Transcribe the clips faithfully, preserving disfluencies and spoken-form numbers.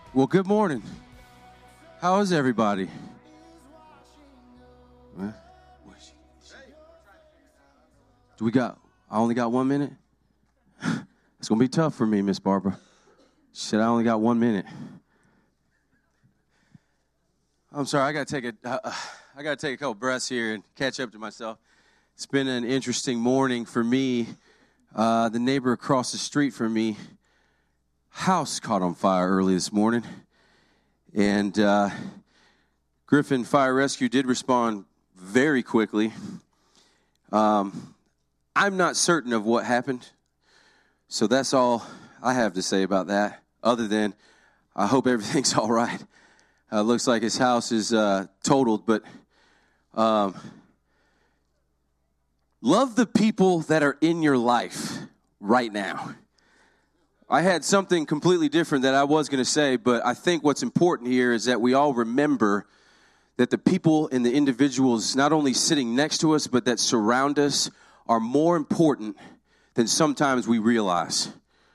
Well, good morning. How is everybody? Do we got, I only got one minute? It's going to be tough for me, Miss Barbara. She said, I only got one minute. I'm sorry, I got to take a, uh, I got to take a couple breaths here and catch up to myself. It's been an interesting morning for me. Uh, the neighbor across the street from me, house caught on fire early this morning. And uh, Griffin Fire Rescue did respond very quickly. Um, I'm not certain of what happened. So that's all I have to say about that, other than I hope everything's all right. Uh, looks like his house is uh, totaled, but um, love the people that are in your life right now. I had something completely different that I was going to say, but I think what's important here is that we all remember that the people and the individuals not only sitting next to us, but that surround us are more important than sometimes we realize.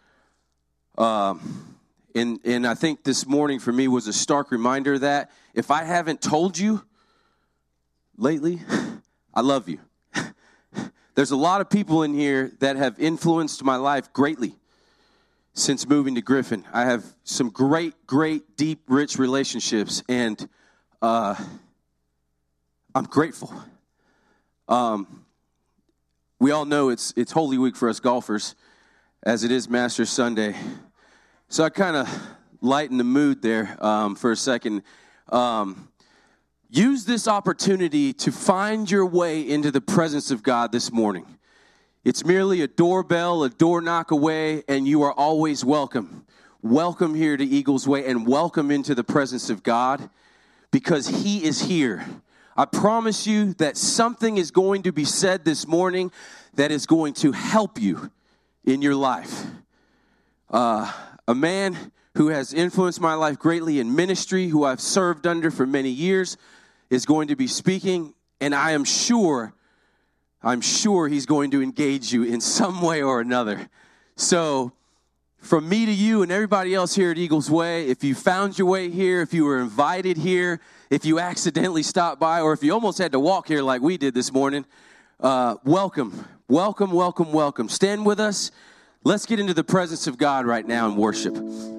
Um, and, and I think this morning for me was a stark reminder that if I haven't told you lately, I love you. There's a lot of people in here that have influenced my life greatly since moving to Griffin. I have some great, great, deep, rich relationships, and uh, I'm grateful. Um, we all know it's it's Holy Week for us golfers, as it is Masters Sunday. So I kind of lighten the mood there um, for a second. Um, use this opportunity to find your way into the presence of God this morning. It's merely a doorbell, a door knock away, and you are always welcome. Welcome here to Eagles Way, and welcome into the presence of God, because He is here. I promise you that something is going to be said this morning that is going to help you in your life. Uh, a man who has influenced my life greatly in ministry, who I've served under for many years, is going to be speaking, and I am sure I'm sure he's going to engage you in some way or another. So from me to you and everybody else here at Eagles Way, if you found your way here, if you were invited here, if you accidentally stopped by, or if you almost had to walk here like we did this morning, uh, welcome, welcome, welcome, welcome. Stand with us. Let's get into the presence of God right now and worship.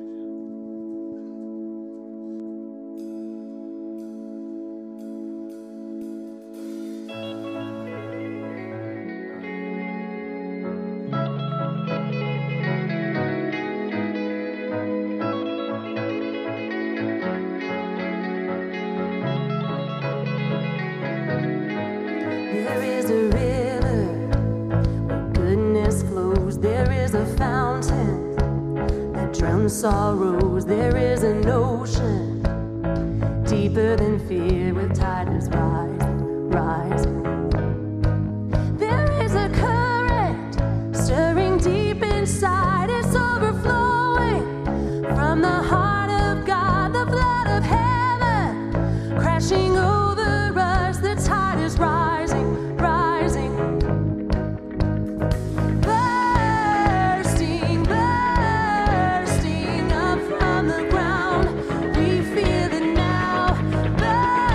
Sorrows, there is an ocean deeper than fear, with tidings rising, rising. There is a current stirring deep inside, it's overflowing from the heart of God, the flood of heaven crashing over us. The tide is rising, rising. Bursting up from the ground, we feel it now. Bursting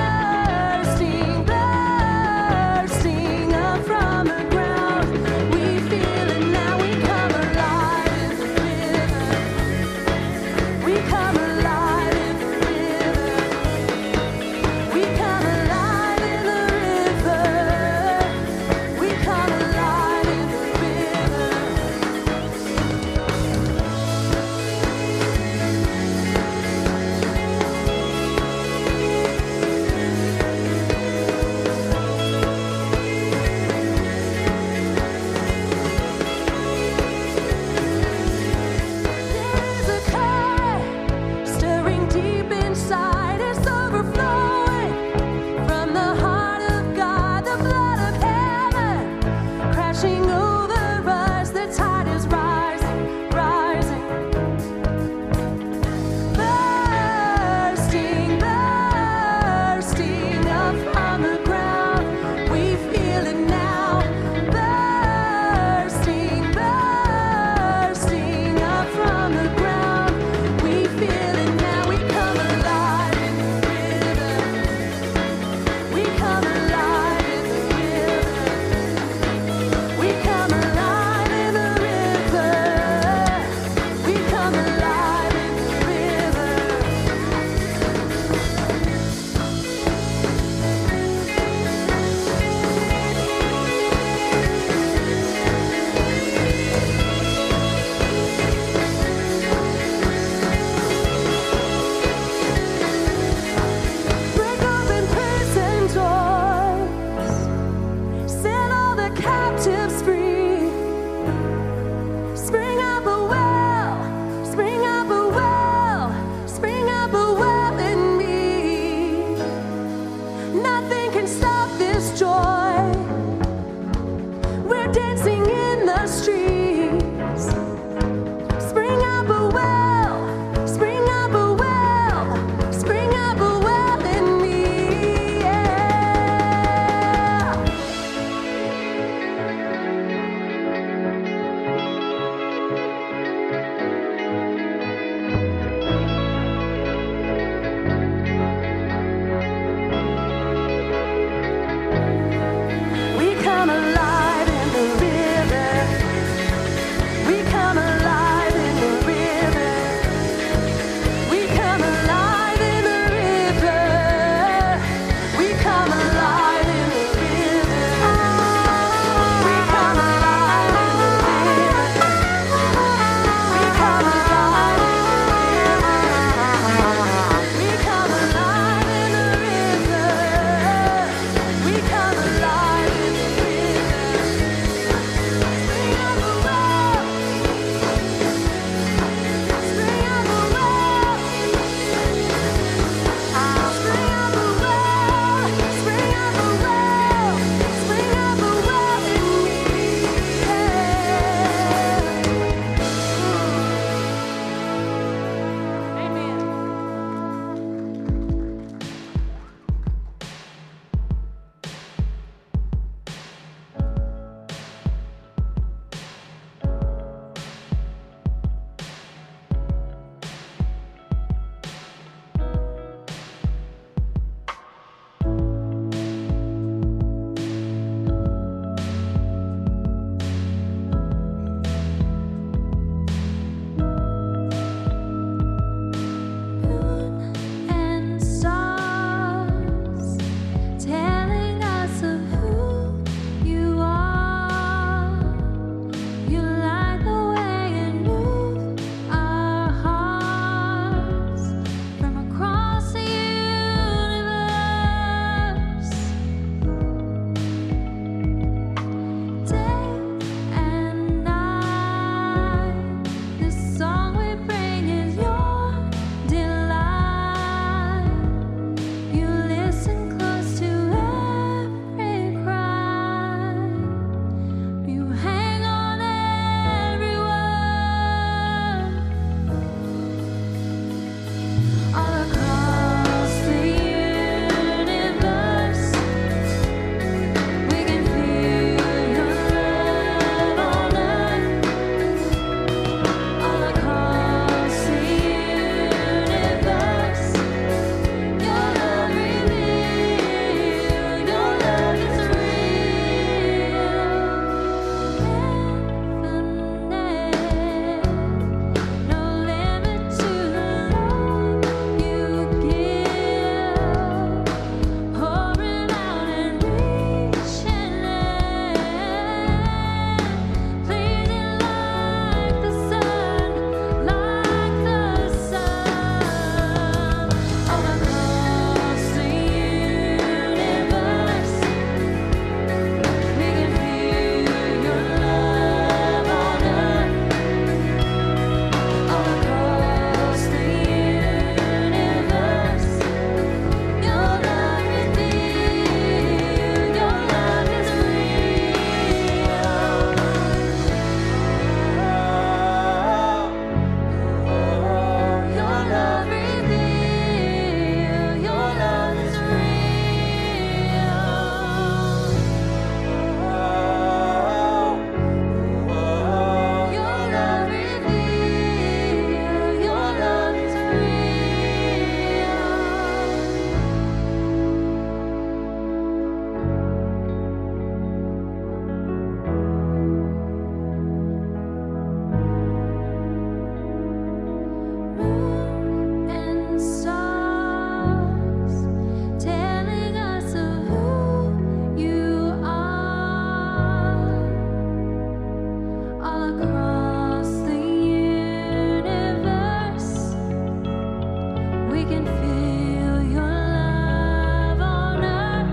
can feel your love on earth,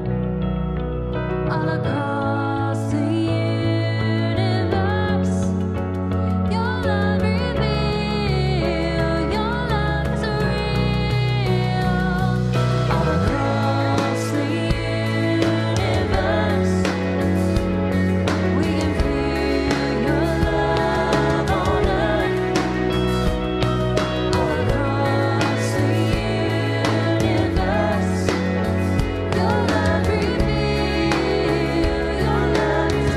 all across the universe. Your love reveal, your love is real, all across the universe. We can feel your love on earth, all across the universe. Your love reveal, your love is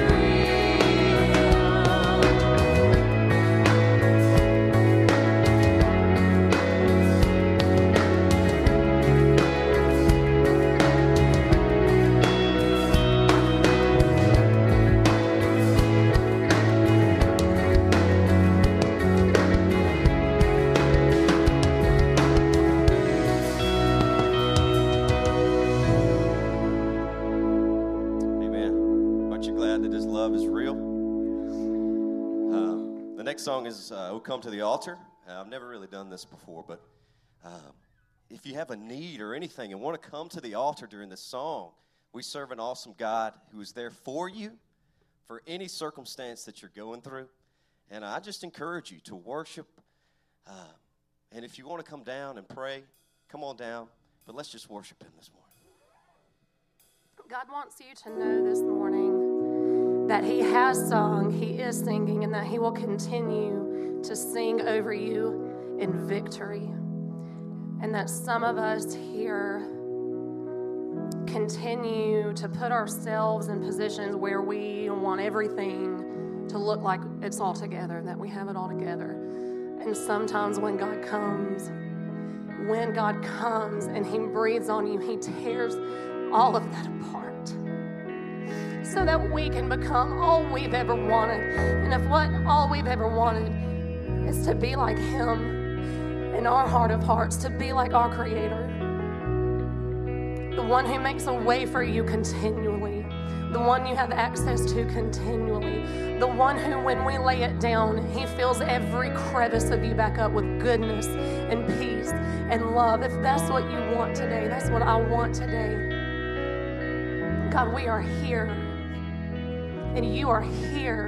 Amen. Aren't you glad that His love is real? Um, the next song is uh, We'll Come to the Altar. Uh, I've never really done this before, but um, if you have a need or anything and want to come to the altar during this song, we serve an awesome God who is there for you for any circumstance that you're going through. And I just encourage you to worship. Uh, and if you want to come down and pray, come on down. But let's just worship Him this morning. God wants you to know this morning that He has sung, He is singing, and that He will continue to sing over you in victory. And that some of us here continue to put ourselves in positions where we want everything to look like it's all together, that we have it all together. And sometimes when God comes, when God comes and He breathes on you, He tears all of that apart so that we can become all we've ever wanted. And if what all we've ever wanted is to be like Him in our heart of hearts, to be like our Creator, the one who makes a way for you continually, the one you have access to continually, the one who, when we lay it down, He fills every crevice of you back up with goodness and peace and love. If that's what you want today, that's what I want today. God, we are here, and you are here,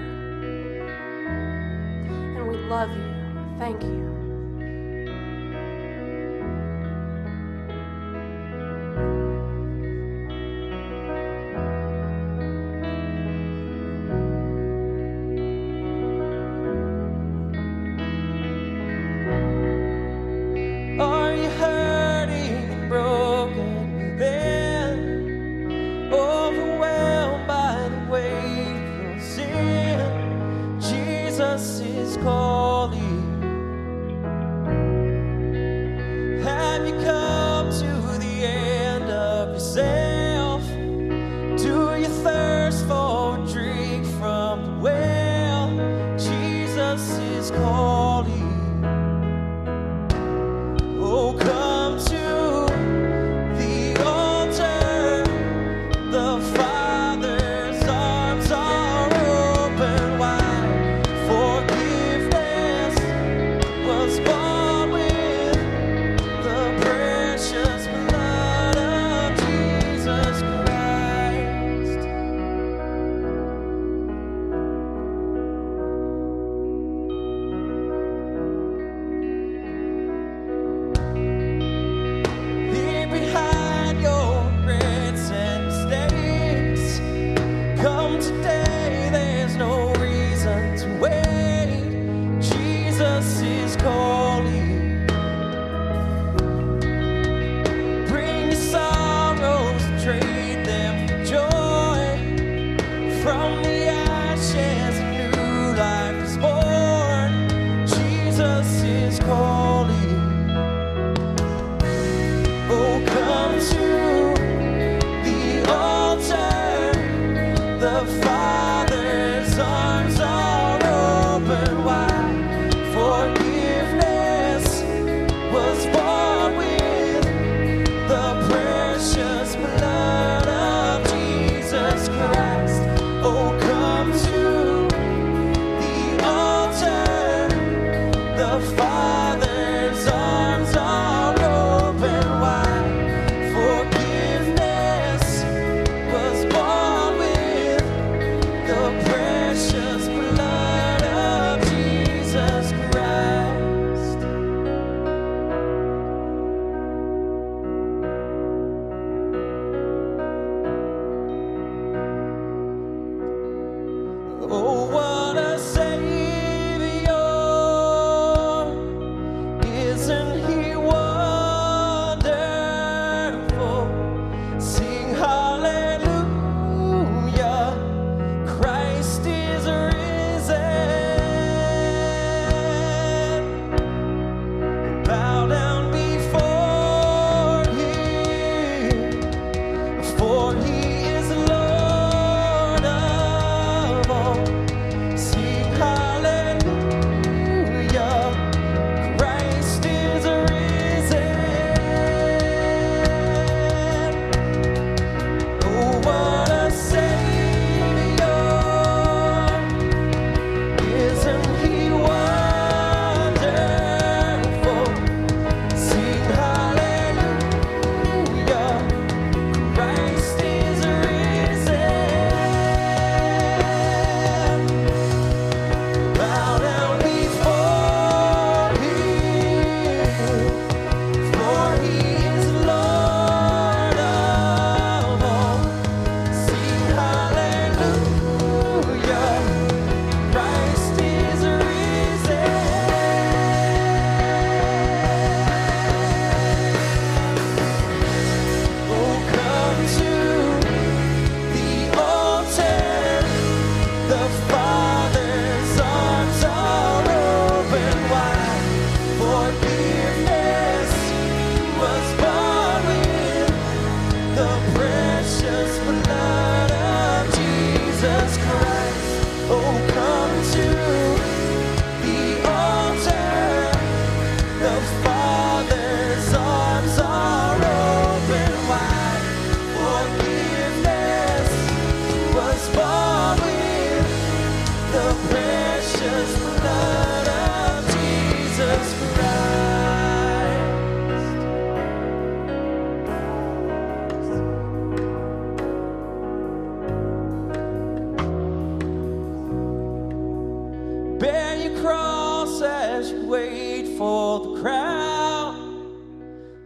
and we love you. Thank you. Are you hurting and broken within, overwhelmed by the weight of sin? Jesus is calling. Have you come to the end of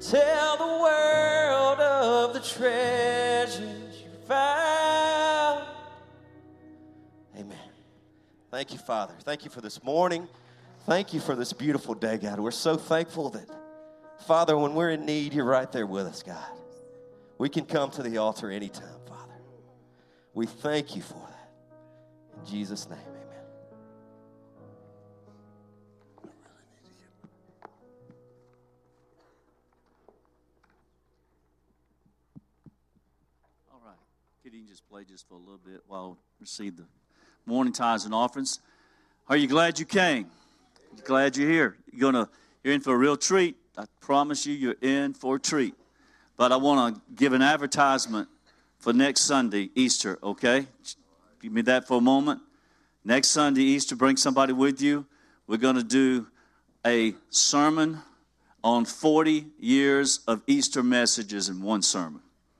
Tell the world of the treasures you found. Amen. Thank you, Father. Thank you for this morning. Thank you for this beautiful day, God. We're so thankful that, Father, when we're in need, you're right there with us, God. We can come to the altar anytime, Father. We thank you for that. In Jesus' name, amen. All right. Could you just play just for a little bit while we receive the morning tithes and offerings? Are you glad you came? Glad you're here. You're gonna, you're in for a real treat. I promise you, you're in for a treat. But I want to give an advertisement for next Sunday, Easter, okay? Give me that for a moment. Next Sunday, Easter, bring somebody with you. We're going to do a sermon on forty years of Easter messages in one sermon.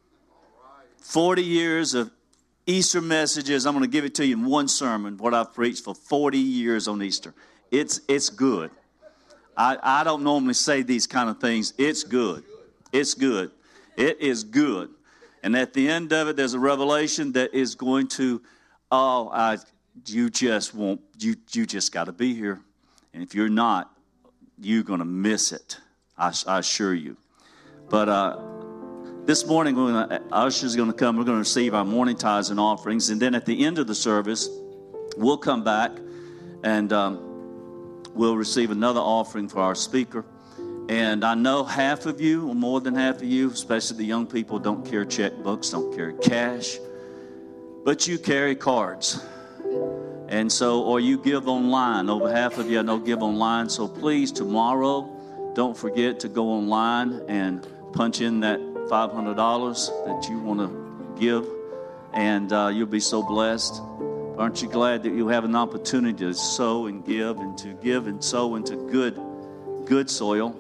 forty years of Easter messages. I'm going to give it to you in one sermon, what I've preached for forty years on Easter. It's it's good. I, I don't normally say these kind of things. It's good. It's good. It is good. And at the end of it, there's a revelation that is going to, oh, I, you just won't, you, you just got to be here. And if you're not, you're going to miss it. I, I assure you. But uh, this morning, when Usher's going to come, we're going to receive our morning tithes and offerings. And then at the end of the service, we'll come back and um, we'll receive another offering for our speaker. And I know half of you, or more than half of you, especially the young people, don't carry checkbooks, don't carry cash, but you carry cards. And so, or you give online. Over half of you I know give online. So please, tomorrow, don't forget to go online and punch in that five hundred dollars that you want to give, and uh, you'll be so blessed. Aren't you glad that you have an opportunity to sow and give and to give and sow into good, good soil?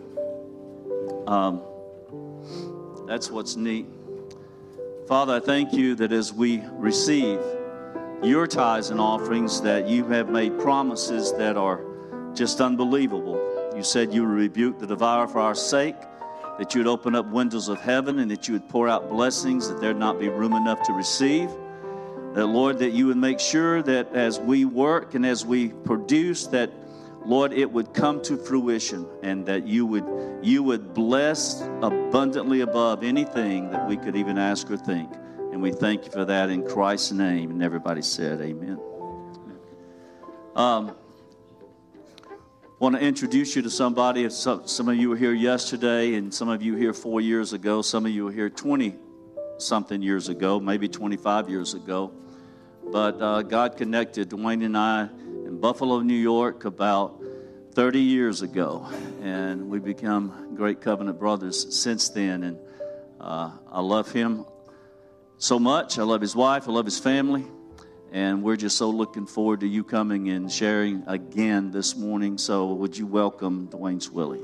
Um, that's what's neat. Father, I thank you that as we receive your tithes and offerings, that you have made promises that are just unbelievable. You said you would rebuke the devourer for our sake, that you would open up windows of heaven, and that you would pour out blessings that there'd not be room enough to receive. That, Lord, that you would make sure that as we work and as we produce, that, Lord, it would come to fruition, and that you would you would bless abundantly above anything that we could even ask or think. And we thank you for that in Christ's name. And everybody said amen. Um, want to introduce you to somebody. Some, some of you were here yesterday, and some of you were here four years ago. Some of you were here twenty-something years ago, maybe twenty-five years ago. But uh, God connected Dwayne and I in Buffalo, New York, about thirty years ago. And we become great covenant brothers since then. And uh, I love him so much. I love his wife. I love his family. And we're just so looking forward to you coming and sharing again this morning. So would you welcome Dwayne Swilly?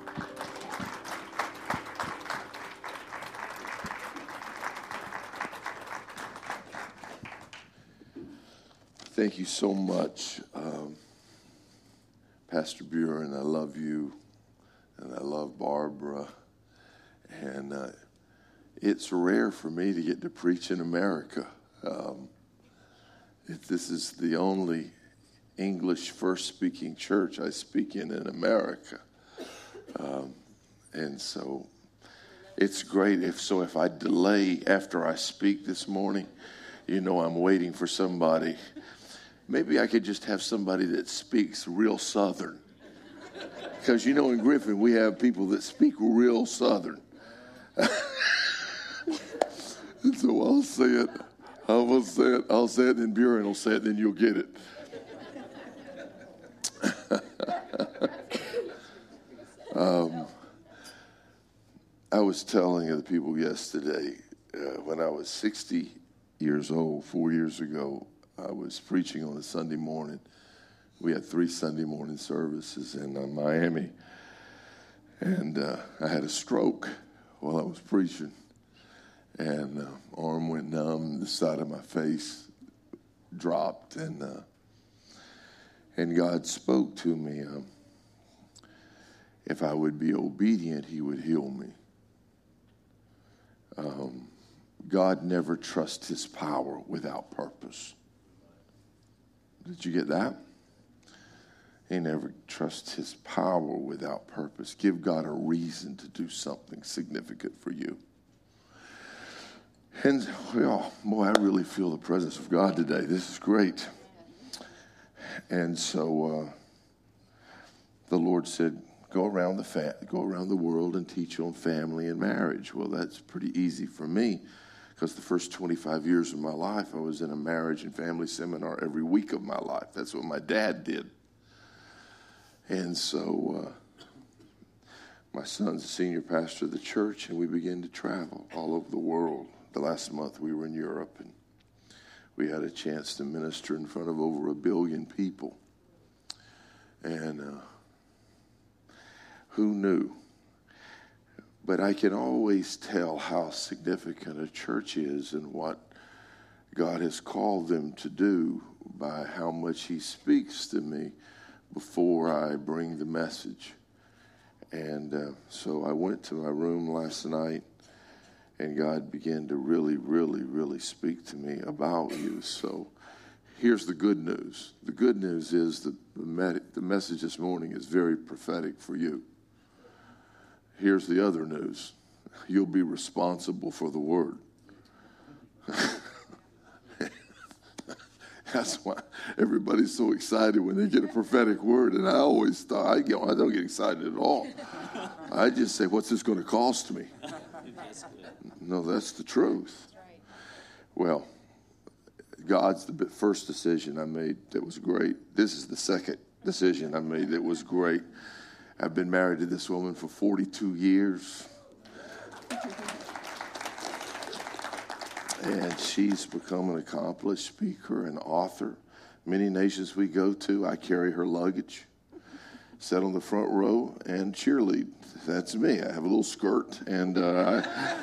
Thank you so much, um, Pastor Buren. I love you, and I love Barbara. And uh, it's rare for me to get to preach in America. Um, if this is the only English first-speaking church I speak in in America. Um, and so it's great. If so, if I delay after I speak this morning, you know I'm waiting for somebody. Maybe I could just have somebody that speaks real Southern. Because, you know, in Griffin, we have people that speak real Southern. And so I'll say it. I will say it. I'll say it, then Buren will say it, then you'll get it. um, I was telling the people yesterday, uh, when I was sixty years old, four years ago, I was preaching on a Sunday morning. We had three Sunday morning services in uh, Miami. And uh, I had a stroke while I was preaching. And uh, arm went numb, the side of my face dropped. And uh, and God spoke to me. Um, if I would be obedient, he would heal me. Um, God never trusts his power without purpose. Did you get that? He never trusts his power without purpose. Give God a reason to do something significant for you. And, well, boy, I really feel the presence of God today. This is great. And so uh, the Lord said, go around the fa- go around the world and teach on family and marriage. Well, that's pretty easy for me because the first twenty-five years of my life, I was in a marriage and family seminar every week of my life. That's what my dad did. And so uh, my son's a senior pastor of the church, and we began to travel all over the world. The last month we were in Europe, and we had a chance to minister in front of over a billion people. And uh, who knew? But I can always tell how significant a church is and what God has called them to do by how much he speaks to me before I bring the message. And uh, so I went to my room last night, and God began to really, really, really speak to me about you. So here's the good news. The good news is that the, med- the message this morning is very prophetic for you. Here's the other news. You'll be responsible for the word. That's why everybody's so excited when they get a prophetic word. And I always thought, I, get, I don't get excited at all. I just say, what's this going to cost me? No, that's the truth. Well, God's the first decision I made that was great. This is the second decision I made that was great. I've been married to this woman for forty-two years. And she's become an accomplished speaker and author. Many nations we go to, I carry her luggage, sit on the front row, and cheerlead. That's me. I have a little skirt, and uh, I...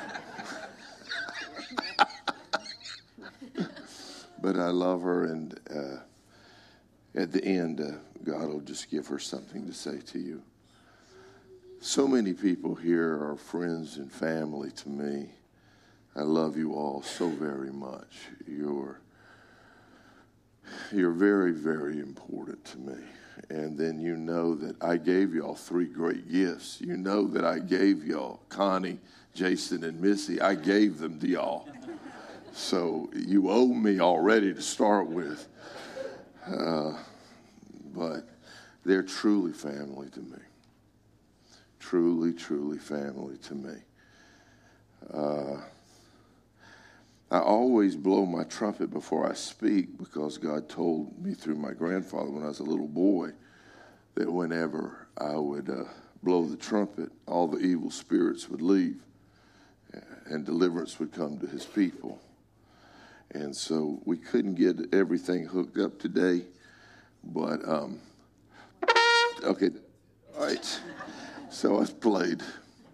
but I love her, and uh, at the end, uh, God will just give her something to say to you. So many people here are friends and family to me. I love you all so very much. You're, you're very, very important to me. And then you know that I gave y'all three great gifts. You know that I gave y'all Connie, Jason, and Missy. I gave them to y'all. So you owe me already to start with. Uh, but they're truly family to me. Truly, truly family to me. Uh, I always blow my trumpet before I speak because God told me through my grandfather when I was a little boy that whenever I would uh, blow the trumpet, all the evil spirits would leave and deliverance would come to his people. And so we couldn't get everything hooked up today, but, um, okay, all right. So I played.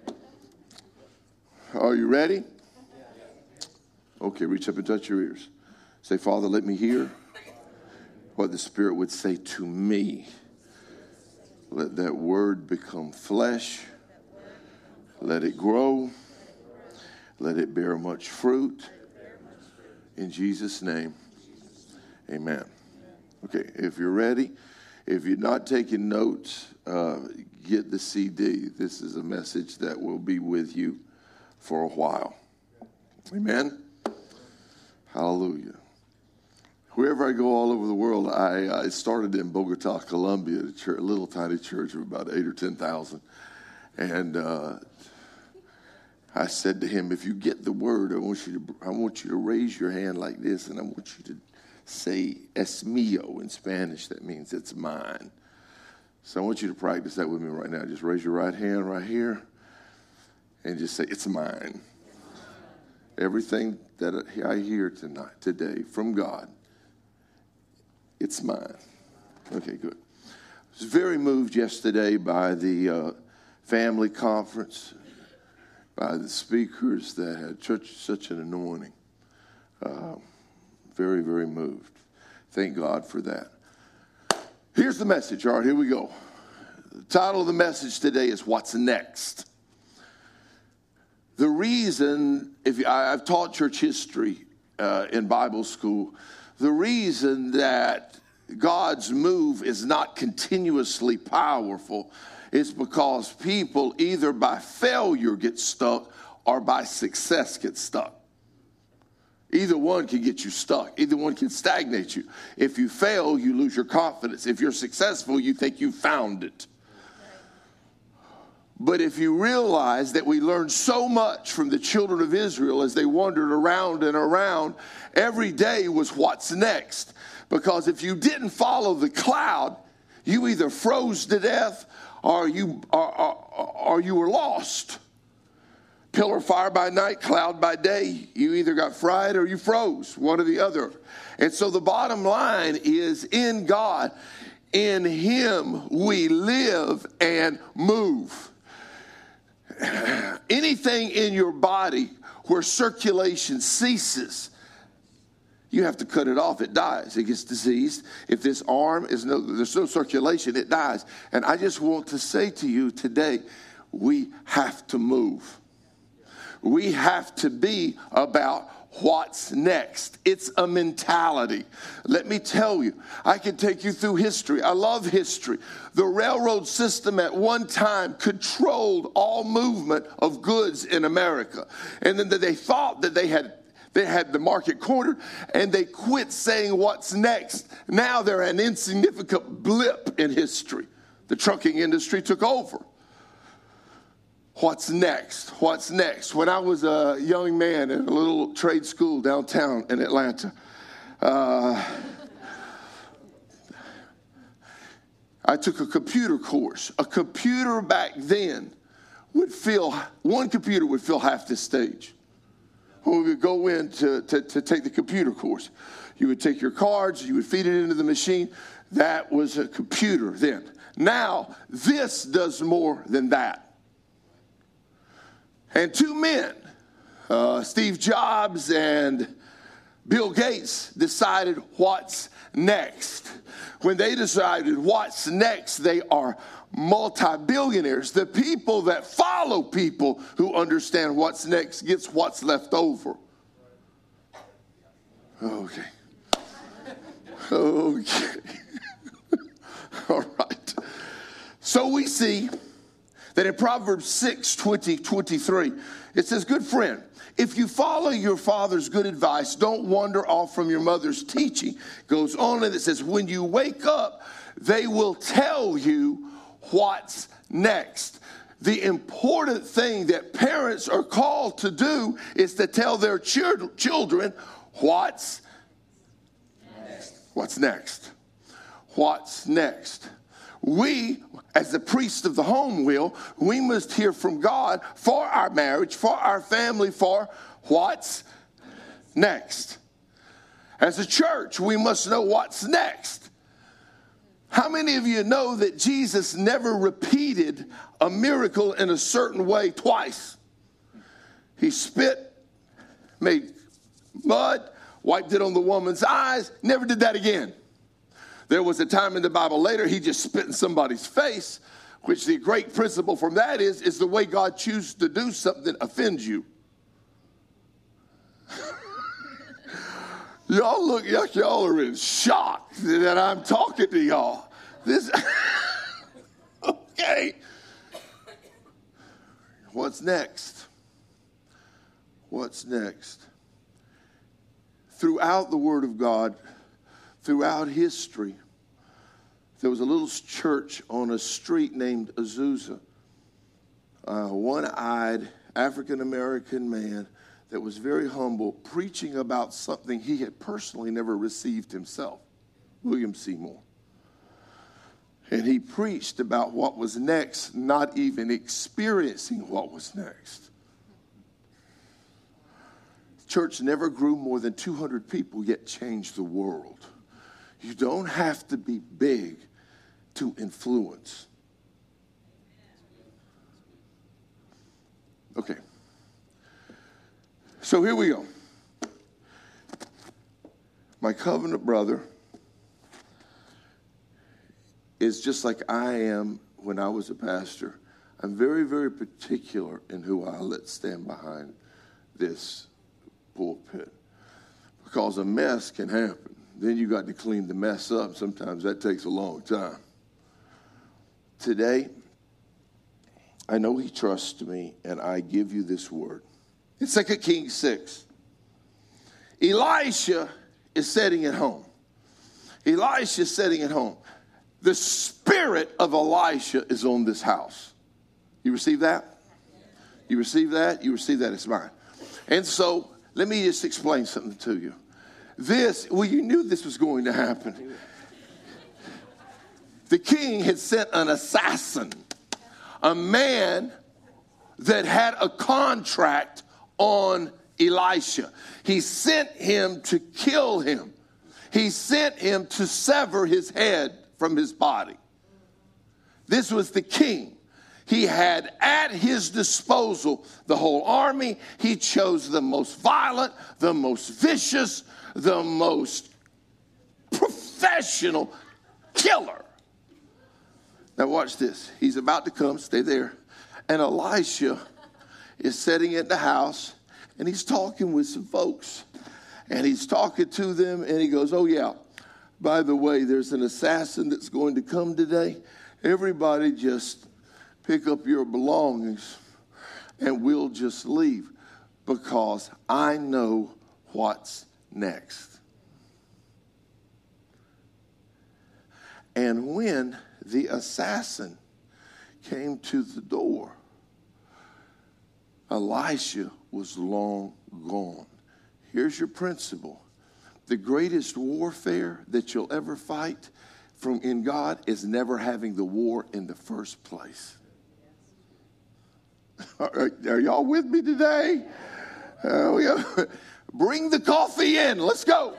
Are you ready? Okay, reach up and touch your ears. Say, Father, let me hear what the Spirit would say to me. Let that word become flesh. Let it grow. Let it bear much fruit. In Jesus' name, amen. Okay, if you're ready, if you're not taking notes, uh, get the C D. This is a message that will be with you for a while. Amen. Hallelujah. Wherever I go all over the world, I, I started in Bogota, Colombia, a, church, a little tiny church of about eight or ten thousand. And uh, I said to him, if you get the word, I want you to I want you to raise your hand like this, and I want you to say es mío in Spanish. That means it's mine. So I want you to practice that with me right now. Just raise your right hand right here and just say, it's mine. Everything that I hear tonight, today from God, it's mine. Okay, good. I was very moved yesterday by the uh, family conference, by the speakers that had such, such an anointing. Uh, very, very moved. Thank God for that. Here's the message. All right, here we go. The title of the message today is What's Next? The reason, if you, I, I've taught church history uh, in Bible school, the reason that God's move is not continuously powerful is because people either by failure get stuck or by success get stuck. Either one can get you stuck. Either one can stagnate you. If you fail, you lose your confidence. If you're successful, you think you found it. But if you realize that we learned so much from the children of Israel as they wandered around and around, every day was what's next. Because if you didn't follow the cloud, you either froze to death or you, or, or, or you were lost. Pillar fire by night, cloud by day. You either got fried or you froze, one or the other. And so the bottom line is, in God, in Him we live and move. Anything in your body where circulation ceases, you have to cut it off. It dies. It gets diseased. If this arm is no, there's no circulation, it dies. And I just want to say to you today, we have to move. We have to be about what's next. It's a mentality. Let me tell you, I can take you through history. I love history. The railroad system at one time controlled all movement of goods in America. And then they thought that they had They had the market cornered, and they quit saying what's next. Now they're an insignificant blip in history. The trucking industry took over. What's next? What's next? When I was a young man in a little trade school downtown in Atlanta, uh, I took a computer course. A computer back then would fill, one computer would fill half this stage. When we would go in to, to, to take the computer course, you would take your cards, you would feed it into the machine. That was a computer then. Now, this does more than that. And two men, uh, Steve Jobs and Bill Gates, decided what's next. When they decided what's next, they are multi-billionaires. The people that follow people who understand what's next gets what's left over. Okay. Okay. All right. So we see that in Proverbs six, twenty, twenty-three, it says, good friend, if you follow your father's good advice, don't wander off from your mother's teaching. It goes on and it says, when you wake up, they will tell you what's next. The important thing that parents are called to do is to tell their children, children what's next. What's next? What's next? We, as the priest of the home will, we must hear from God for our marriage, for our family, for what's next. As a church, we must know what's next. How many of you know that Jesus never repeated a miracle in a certain way twice? He spit, made mud, wiped it on the woman's eyes, never did that again. There was a time in the Bible later he just spit in somebody's face, which the great principle from that is, is the way God chooses to do something offends you. Y'all look like y'all are in shock that I'm talking to y'all. This, okay. What's next? What's next? Throughout the Word of God, throughout history, there was a little church on a street named Azusa. A one-eyed African-American man that was very humble, preaching about something he had personally never received himself, William Seymour. And he preached about what was next, not even experiencing what was next. Church never grew more than two hundred people, yet changed the world. You don't have to be big to influence. Okay. So here we go. My covenant brother is just like I am when I was a pastor. I'm very, very particular in who I let stand behind this pulpit, because a mess can happen. Then you got to clean the mess up. Sometimes that takes a long time. Today, I know he trusts me, and I give you this word. In Second Kings six, Elisha is sitting at home. Elisha is sitting at home. The spirit of Elisha is on this house. You receive that? You receive that? You receive that. It's mine. And so, let me just explain something to you. This, well, you knew this was going to happen. The king had sent an assassin, a man that had a contract on Elisha. He sent him to kill him. He sent him to sever his head from his body. This was the king. He had at his disposal the whole army. He chose the most violent, the most vicious, the most professional killer. Now watch this. He's about to come. Stay there. And Elisha is sitting at the house, and he's talking with some folks. And he's talking to them, and he goes, oh, yeah, by the way, there's an assassin that's going to come today. Everybody just pick up your belongings, and we'll just leave, because I know what's next. And when the assassin came to the door, Elisha was long gone. Here's your principle. The greatest warfare that you'll ever fight from in God is never having the war in the first place. Are, are y'all with me today? Uh, we have, bring the coffee in. Let's go.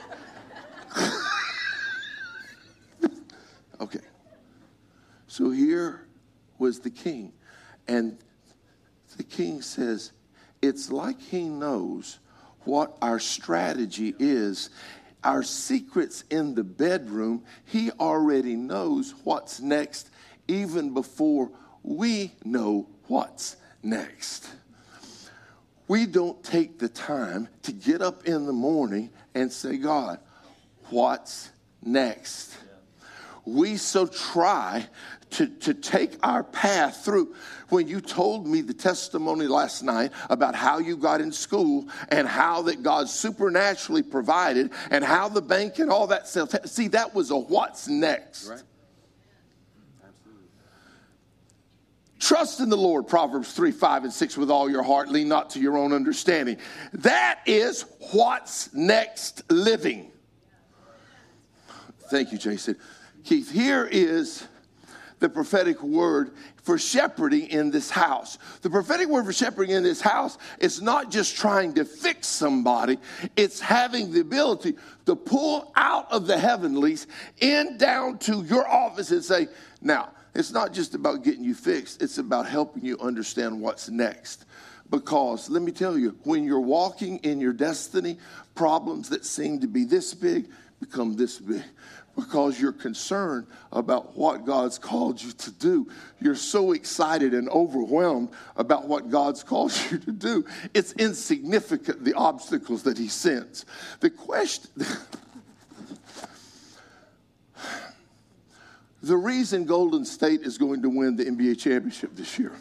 Okay. So here was the king. And the king says, it's like he knows what our strategy is. Our secrets in the bedroom, he already knows what's next, even before we know what's next. We don't take the time to get up in the morning and say, God, what's next? We so try to, to take our path through. When you told me the testimony last night about how you got in school and how that God supernaturally provided and how the bank and all that stuff, see, that was a what's next. Right. Absolutely. Trust in the Lord, Proverbs three, five, and six with all your heart. Lean not to your own understanding. That is what's next living. Thank you, Jason. Keith, here is the prophetic word for shepherding in this house. The prophetic word for shepherding in this house is not just trying to fix somebody. It's having the ability to pull out of the heavenlies in down to your office and say, now, it's not just about getting you fixed. It's about helping you understand what's next. Because let me tell you, when you're walking in your destiny, problems that seem to be this big become this big. Because you're concerned about what God's called you to do. You're so excited and overwhelmed about what God's called you to do. It's insignificant, the obstacles that he sends. The question, the reason Golden State is going to win the N B A championship this year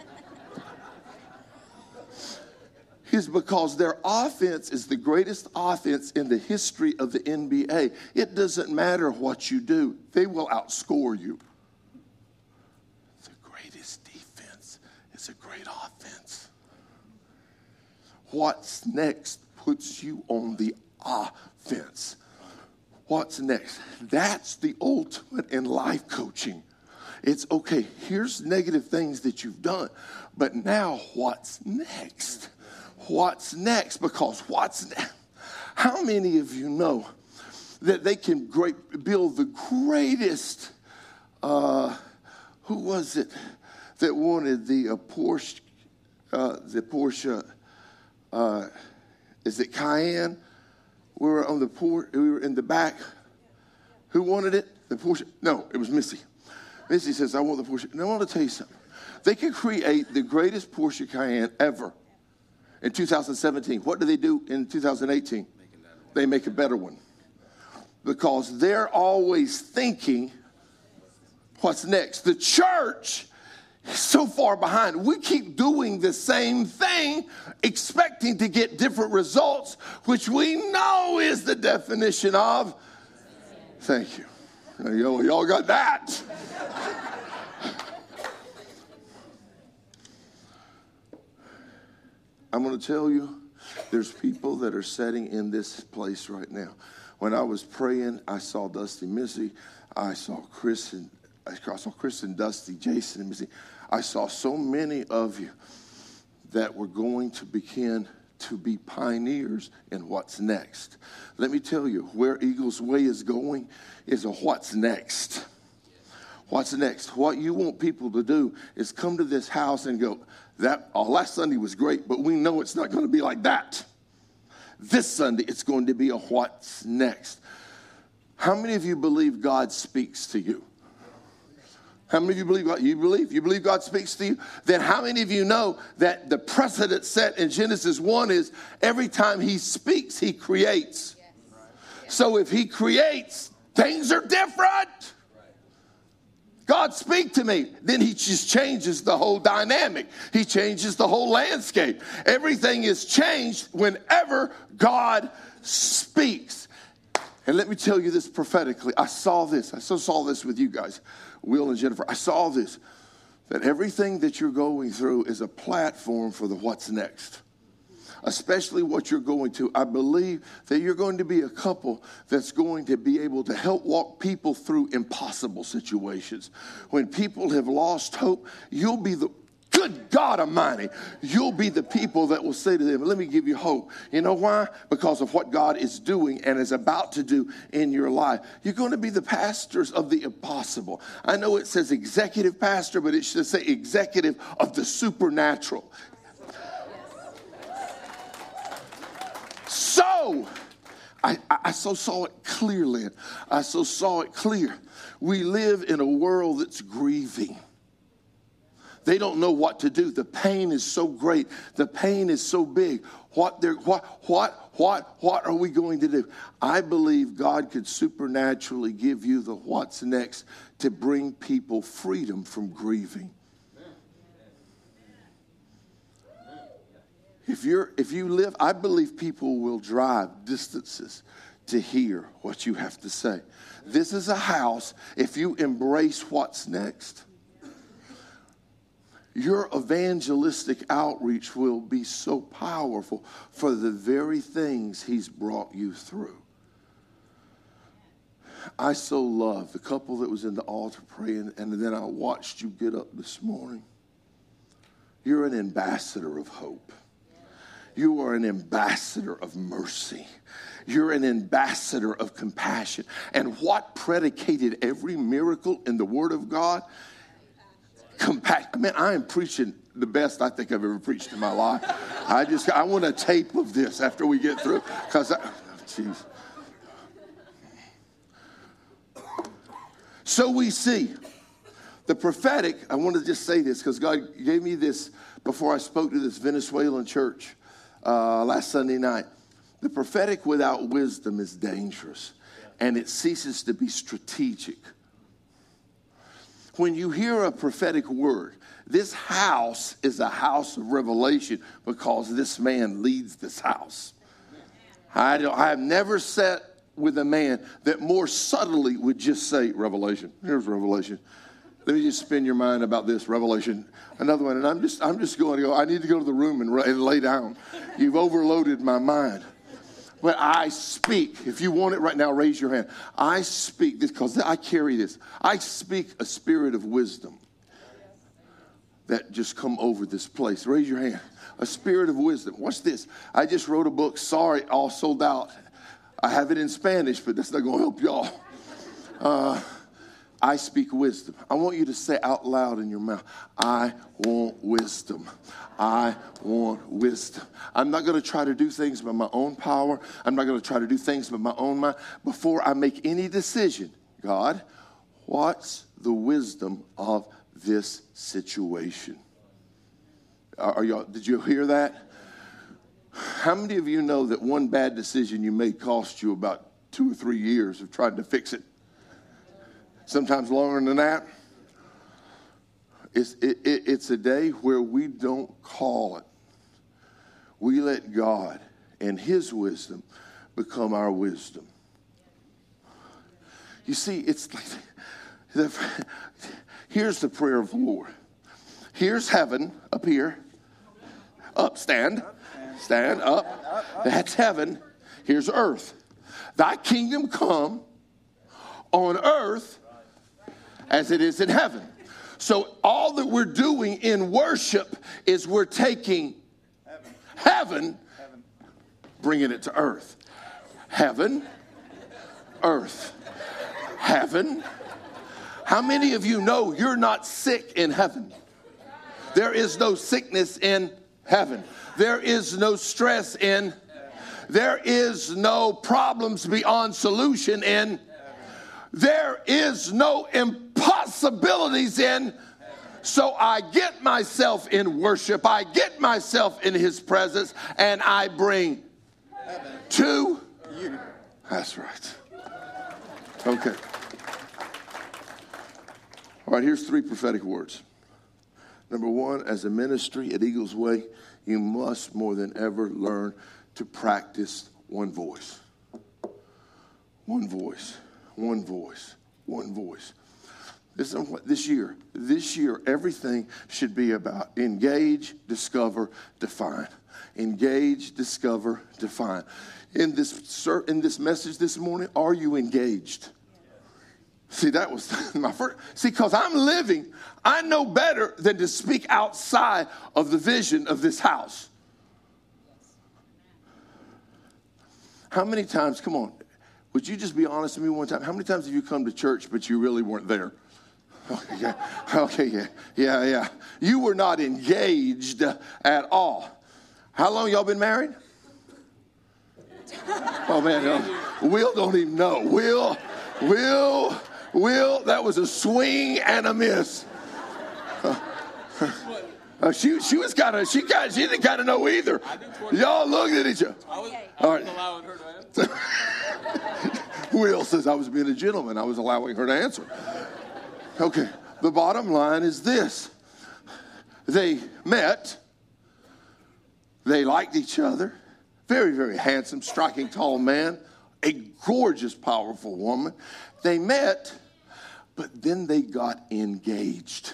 is because their offense is the greatest offense in the history of the N B A. It doesn't matter what you do. They will outscore you. The greatest defense is a great offense. What's next puts you on the offense. What's next? That's the ultimate in life coaching. It's okay, here's negative things that you've done, but now what's next? What's next? Because what's next? How many of you know that they can great, build the greatest, uh, who was it that wanted the uh, Porsche, uh, the Porsche, uh, is it Cayenne? We were on the Porsche, we were in the back. Who wanted it? The Porsche? No, it was Missy. Missy says, I want the Porsche. And I want to tell you something. They could create the greatest Porsche Cayenne ever in two thousand seventeen. What do they do in two thousand eighteen? They make a better one. Because they're always thinking, what's next? The church is so far behind. We keep doing the same thing, expecting to get different results, which we know is the definition of, thank you. Y'all, y'all got that. I'm going to tell you, there's people that are sitting in this place right now. When I was praying, I saw Dusty Missy. I saw Chris and I saw Chris and Dusty, Jason and Missy. I saw so many of you that were going to begin to be pioneers in what's next. Let me tell you, where Eagles Way is going is a what's next. What's next? What you want people to do is come to this house and go, that oh, last Sunday was great, but we know it's not going to be like that. This Sunday, it's going to be a what's next. How many of you believe God speaks to you? How many of you believe God? You believe? You believe God speaks to you? Then how many of you know that the precedent set in Genesis one is every time he speaks, he creates. So if he creates, things are different. God, speak to me. Then he just changes the whole dynamic. He changes the whole landscape. Everything is changed whenever God speaks. And let me tell you this prophetically. I saw this. I so saw this with you guys, Will and Jennifer. I saw this, that everything that you're going through is a platform for the what's next. Especially what you're going to. I believe that you're going to be a couple that's going to be able to help walk people through impossible situations. When people have lost hope, you'll be the, good God Almighty, you'll be the people that will say to them, let me give you hope. You know why? Because of what God is doing and is about to do in your life. You're going to be the pastors of the impossible. I know it says executive pastor, but it should say executive of the supernatural. So, I, I so saw it clearly. I so saw it clear. We live in a world that's grieving. They don't know what to do. The pain is so great. The pain is so big. What they're, what, what, what, what are we going to do? I believe God could supernaturally give you the what's next to bring people freedom from grieving. If you're, if you live, I believe people will drive distances to hear what you have to say. This is a house, if you embrace what's next, your evangelistic outreach will be so powerful for the very things he's brought you through. I so love the couple that was in the altar praying, and then I watched you get up this morning. You're an ambassador of hope. You are an ambassador of mercy. You're an ambassador of compassion. And what predicated every miracle in the Word of God? Compassion. I mean, I am preaching the best I think I've ever preached in my life. I just, I want a tape of this after we get through. Because, jeez. So we see the prophetic. I want to just say this because God gave me this before I spoke to this Venezuelan church. Uh, last Sunday night. The prophetic without wisdom is dangerous, and it ceases to be strategic. When you hear a prophetic word, this house is a house of revelation because this man leads this house. I, don't, I have never sat with a man that more subtly would just say, revelation. Here's revelation. Let me just spin your mind about this, revelation. Another one, and I'm just I'm just going to go, I need to go to the room and, and lay down. You've overloaded my mind. But I speak. If you want it right now, raise your hand. I speak this because I carry this. I speak a spirit of wisdom that just come over this place. Raise your hand. A spirit of wisdom. What's this? I just wrote a book. Sorry, all sold out. I have it in Spanish, but that's not going to help y'all. Uh, I speak wisdom. I want you to say out loud in your mouth, I want wisdom. I want wisdom. I'm not going to try to do things by my own power. I'm not going to try to do things by my own mind. Before I make any decision, God, what's the wisdom of this situation. Are, are y'all, did you hear that? How many of you know that one bad decision you made cost you about two or three years of trying to fix it? Sometimes longer than that. It's, it, it, it's a day where we don't call it. We let God and his wisdom become our wisdom. You see, it's like, the, here's the prayer of the Lord. Here's heaven up here. Up, stand. Stand up. That's heaven. Here's earth. Thy kingdom come on earth as it is in heaven. So all that we're doing in worship is we're taking heaven, heaven, heaven. bringing it to earth. Heaven, earth, heaven. How many of you know you're not sick in heaven? There is no sickness in heaven. There is no stress in. There is no problems beyond solution in. There is no impossibilities in. So I get myself in worship. I get myself in his presence. And I bring to you. That's right. Okay. All right, here's three prophetic words. Number one, as a ministry at Eagles Way, you must more than ever learn to practice one voice. One voice. One voice, one voice. This, this year, this year, everything should be about engage, discover, define. Engage, discover, define. In this, in this message this morning, are you engaged? See, that was my first. See, because I'm living, I know better than to speak outside of the vision of this house. How many times, come on, would you just be honest with me one time? How many times have you come to church, but you really weren't there? Okay, yeah, okay, yeah, yeah, yeah. You were not engaged at all. How long y'all been married? Oh, man, no. Will don't even know. Will, Will, Will, that was a swing and a miss. Uh, uh, she she was kind of, she got, she didn't kind of know either. Y'all looked at each other. I was, I all was right. allowing her to answer. Will says I was being a gentleman. I was allowing her to answer. Okay, the bottom line is this. They met. They liked each other. Very, very handsome, striking, tall man. A gorgeous, powerful woman. They met, but then they got engaged.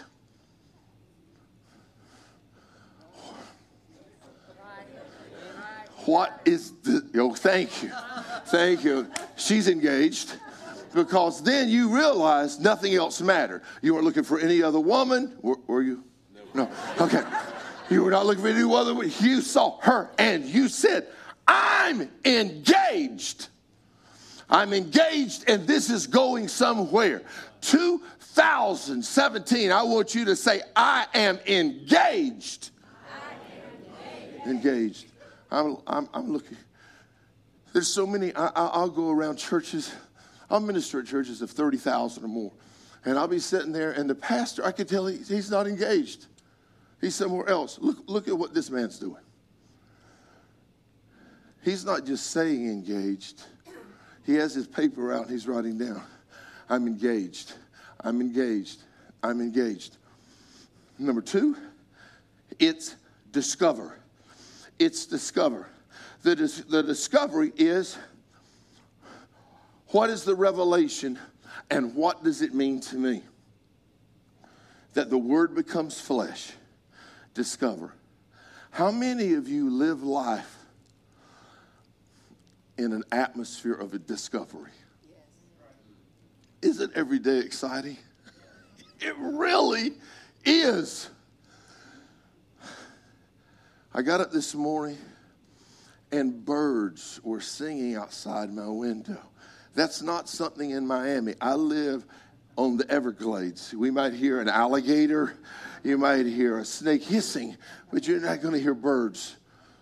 What is the, oh, thank you. Thank you. She's engaged because then you realize nothing else mattered. You weren't looking for any other woman, were, were you? No. Okay. You were not looking for any other woman. You saw her and you said, I'm engaged. I'm engaged and this is going somewhere. two thousand seventeen, I want you to say, I am engaged. I am engaged. Engaged. I'm, I'm, I'm looking. There's so many. I, I'll go around churches. I'll minister at churches of thirty thousand or more. And I'll be sitting there, and the pastor, I can tell he, he's not engaged. He's somewhere else. Look, look at what this man's doing. He's not just saying engaged. He has his paper out, and he's writing down, I'm engaged. I'm engaged. I'm engaged. Number two, it's discover. It's discover. The, dis- the discovery is, what is the revelation and what does it mean to me? That the word becomes flesh. Discover. How many of you live life in an atmosphere of a discovery? Isn't every day exciting? It really is. I got up this morning and birds were singing outside my window. That's not something in Miami. I live on the Everglades. We might hear an alligator. You might hear a snake hissing, but you're not going to hear birds.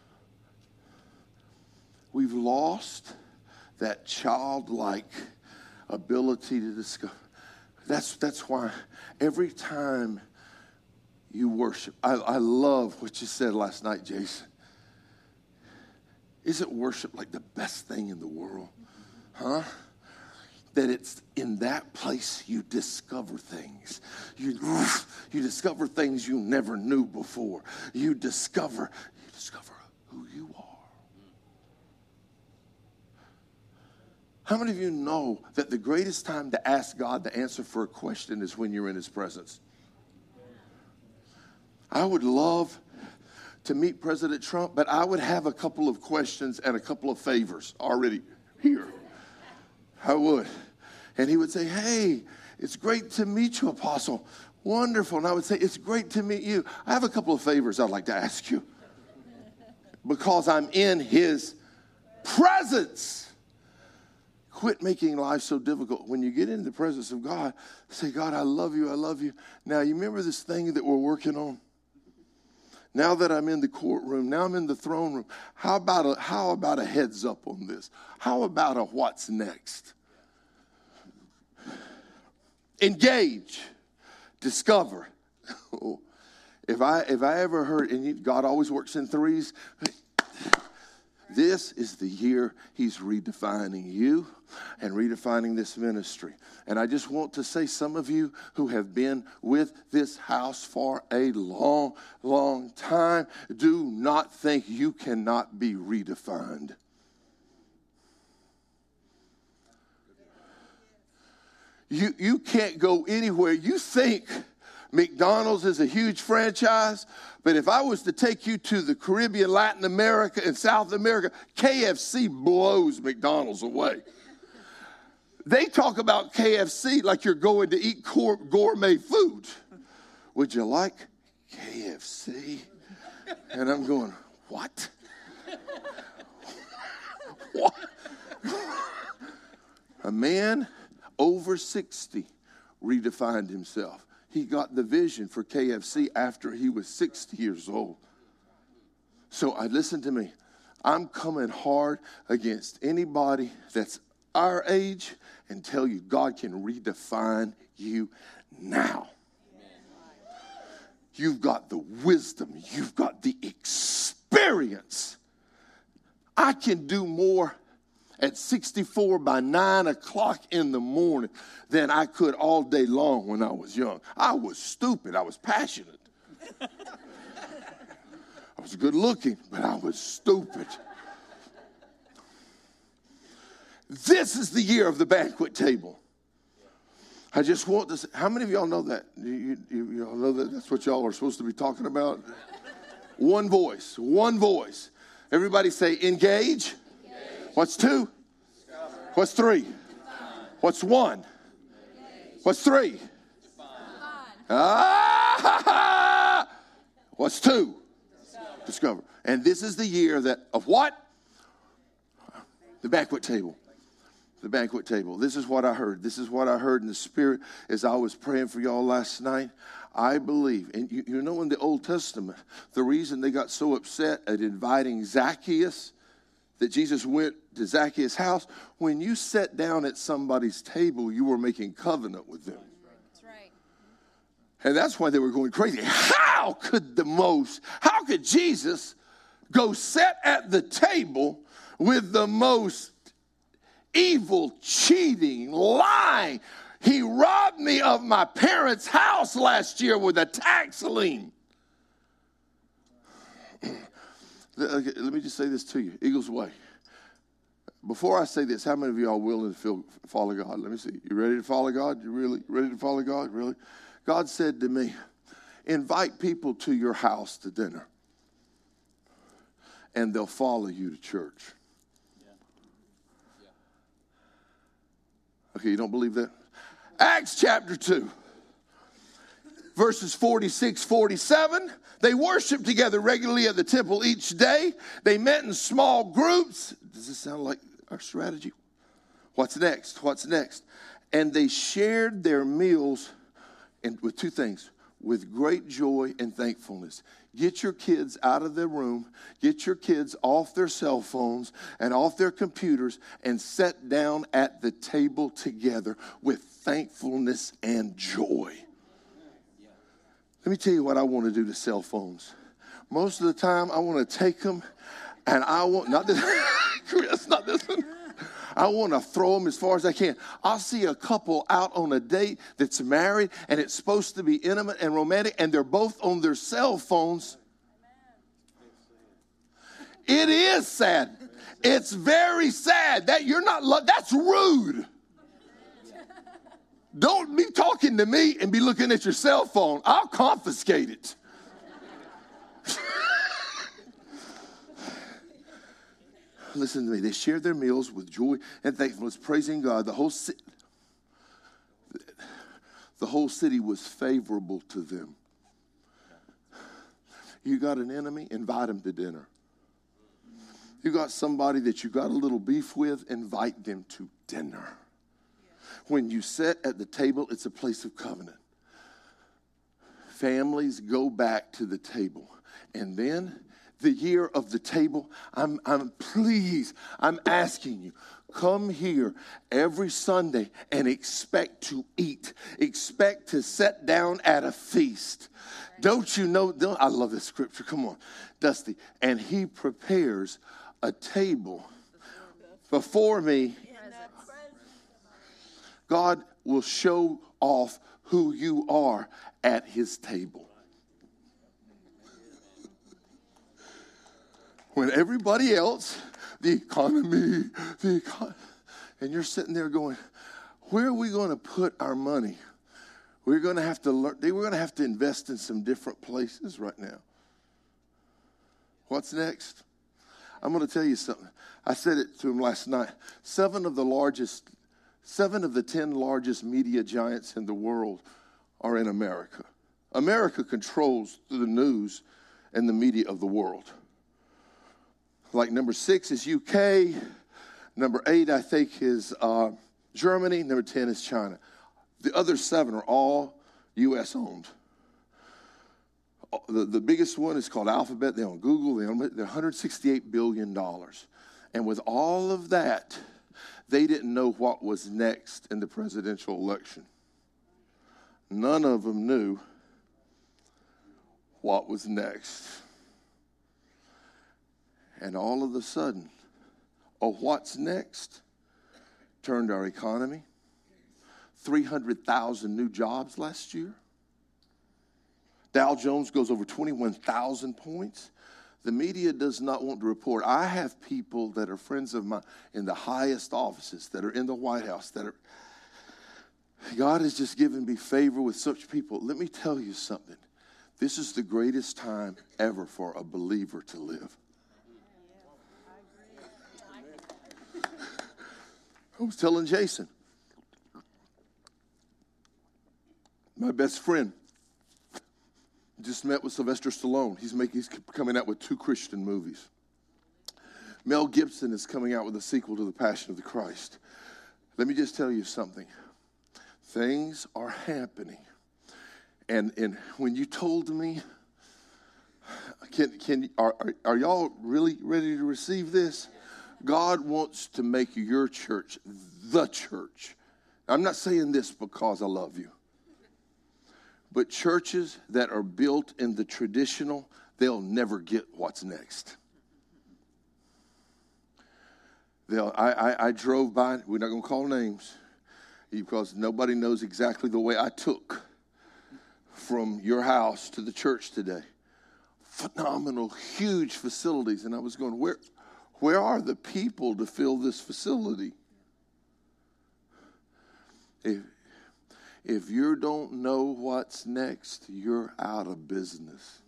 We've lost that childlike ability to discover. That's, that's why every time you worship. I, I love what you said last night, Jason. Isn't worship like the best thing in the world? Huh? That it's in that place you discover things. You, you discover things you never knew before. You discover, you discover who you are. How many of you know that the greatest time to ask God the answer for a question is when you're in his presence? I would love to meet President Trump, but I would have a couple of questions and a couple of favors already here. I would. And he would say, hey, it's great to meet you, Apostle. Wonderful. And I would say, it's great to meet you. I have a couple of favors I'd like to ask you because I'm in his presence. Quit making life so difficult. When you get into the presence of God, say, God, I love you, I love you. Now, you remember this thing that we're working on? Now that I'm in the courtroom, now I'm in the throne room, how about a, how about a heads up on this? How about a what's next? Engage. Discover. if I if I ever heard, and God always works in threes, this is the year he's redefining you and redefining this ministry. And I just want to say, some of you who have been with this house for a long, long time, do not think you cannot be redefined. You, you can't go anywhere. You think McDonald's is a huge franchise, but if I was to take you to the Caribbean, Latin America, and South America, K F C blows McDonald's away. They talk about K F C like you're going to eat gourmet food. Would you like K F C? And I'm going, what? What? A man over sixty redefined himself. He got the vision for K F C after he was sixty years old. So I listen to me. I'm coming hard against anybody that's our age and tell you God can redefine you now. You've got the wisdom. You've got the experience. I can do more at sixty-four by nine o'clock in the morning than I could all day long when I was young. I was stupid. I was passionate. I was good looking, but I was stupid. This is the year of the banquet table. I just want to say, how many of y'all know that? You, you, you all know that that's what y'all are supposed to be talking about? One voice, one voice. Everybody say engage. What's two? Discover. What's three? Define. What's one? Engage. What's three? Define. Ah! What's two? Discover. Discover. And this is the year that of what? The banquet table. The banquet table. This is what I heard. This is what I heard in the Spirit as I was praying for y'all last night. I believe, and you, you know in the Old Testament, the reason they got so upset at inviting Zacchaeus, that Jesus went to Zacchaeus' house, when you sat down at somebody's table, you were making covenant with them. That's right. And that's why they were going crazy. How could the most, how could Jesus go sit at the table with the most evil, cheating, lying? He robbed me of my parents' house last year with a tax lien. Let me just say this to you. Eagles Way. Before I say this, how many of you are willing to feel, follow God? Let me see. You ready to follow God? You really ready to follow God? Really? God said to me, invite people to your house to dinner, and they'll follow you to church. Yeah. Yeah. Okay, you don't believe that? Acts chapter two, verses forty-six, forty-seven. They worshiped together regularly at the temple each day. They met in small groups. Does this sound like our strategy? What's next? What's next? And they shared their meals in, with two things, with great joy and thankfulness. Get your kids out of their room. Get your kids off their cell phones and off their computers and sit down at the table together with thankfulness and joy. Let me tell you what I want to do to cell phones. Most of the time, I want to take them, and I want, not this, Chris, not this one. I want to throw them as far as I can. I'll see a couple out on a date that's married, and it's supposed to be intimate and romantic, and they're both on their cell phones. It is sad. It's very sad that you're not, lo- that's rude. Don't be talking to me and be looking at your cell phone. I'll confiscate it. Listen to me. They shared their meals with joy and thankfulness, praising God. The whole city, the whole city was favorable to them. You got an enemy? Invite him to dinner. You got somebody that you got a little beef with? Invite them to dinner. When you sit at the table, it's a place of covenant. Families go back to the table. And then the year of the table, I'm, I'm pleased, I'm asking you, come here every Sunday and expect to eat. Expect to sit down at a feast. Don't you know, don't, I love this scripture, come on, Dusty. And he prepares a table before me. God will show off who you are at his table. When everybody else, the economy, the econ- and you're sitting there going, where are we going to put our money? We're going to have to learn. We're going to have to invest in some different places right now. What's next? I'm going to tell you something. I said it to him last night. Seven of the largest, seven of the ten largest media giants in the world are in America. America controls the news and the media of the world. Like number six is U K. Number eight, I think, is uh, Germany. Number ten is China. The other seven are all U S owned. The, the biggest one is called Alphabet. They own Google. They own, they're one hundred sixty-eight billion dollars. And with all of that, they didn't know what was next in the presidential election. None of them knew what was next. And all of a sudden, oh, what's next turned our economy. three hundred thousand new jobs last year. Dow Jones goes over twenty-one thousand points. The media does not want to report. I have people that are friends of mine in the highest offices, that are in the White House, that are, God has just given me favor with such people. Let me tell you something. This is the greatest time ever for a believer to live. I was telling Jason, my best friend, just met with Sylvester Stallone. He's making, he's coming out with two Christian movies. Mel Gibson is coming out with a sequel to The Passion of the Christ. Let me just tell you something. Things are happening. And and when you told me, can can are are, are y'all really ready to receive this? God wants to make your church the church. I'm not saying this because I love you. But churches that are built in the traditional, they'll never get what's next. They'll, I, I, I drove by, we're not going to call names, because nobody knows exactly the way I took from your house to the church today. Phenomenal, huge facilities. And I was going, where, where are the people to fill this facility? If, If you don't know what's next, you're out of business.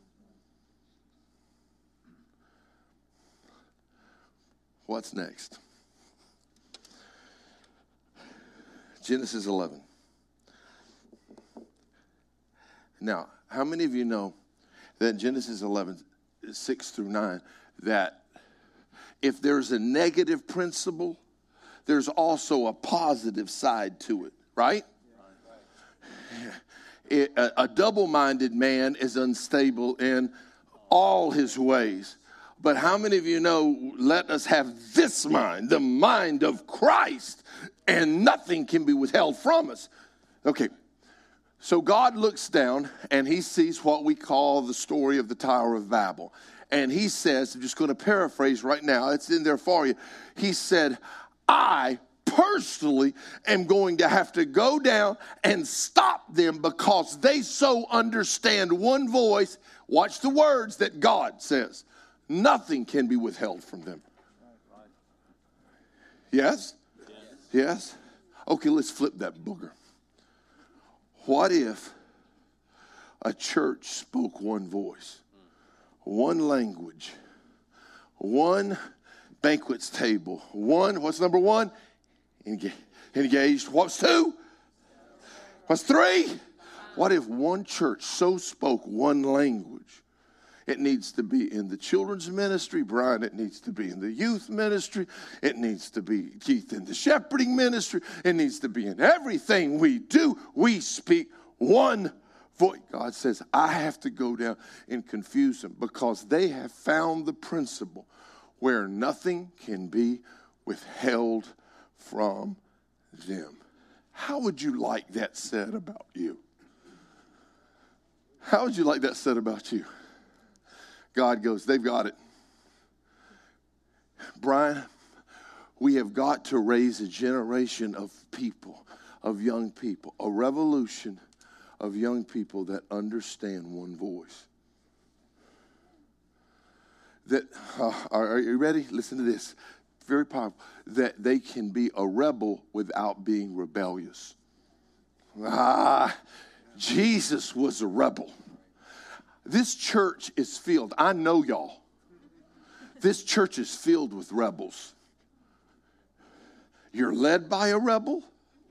What's next? Genesis eleven. Now, how many of you know that Genesis eleven, six through nine, that if there's a negative principle, there's also a positive side to it, right? It, a, a double-minded man is unstable in all his ways. But how many of you know, let us have this mind, the mind of Christ, and nothing can be withheld from us. Okay, So God looks down and he sees what we call the story of the Tower of Babel. And he says, I'm just going to paraphrase right now, it's in there for you. He said, I personally am going to have to go down and stop them because they so understand one voice. Watch the words that God says. Nothing can be withheld from them. Yes? Yes. Yes? Okay, let's flip that booger. What if a church spoke one voice, one language, one banquets table, one, what's number one? Engaged. Engaged. What's two? What's three? What if one church so spoke one language? It needs to be in the children's ministry, Brian. It needs to be in the youth ministry. It needs to be, Keith, in the shepherding ministry. It needs to be in everything we do. We speak one voice. God says, I have to go down and confuse them because they have found the principle where nothing can be withheld from them. How would you like that said about you? How would you like that said about you? God goes, they've got it. Brian, we have got to raise a generation of people, of young people, a revolution of young people that understand one voice. That, uh, are you ready? Listen to this. Very powerful. That they can be a rebel without being rebellious. Ah, Jesus was a rebel. This church is filled. I know y'all. This church is filled with rebels. You're led by a rebel.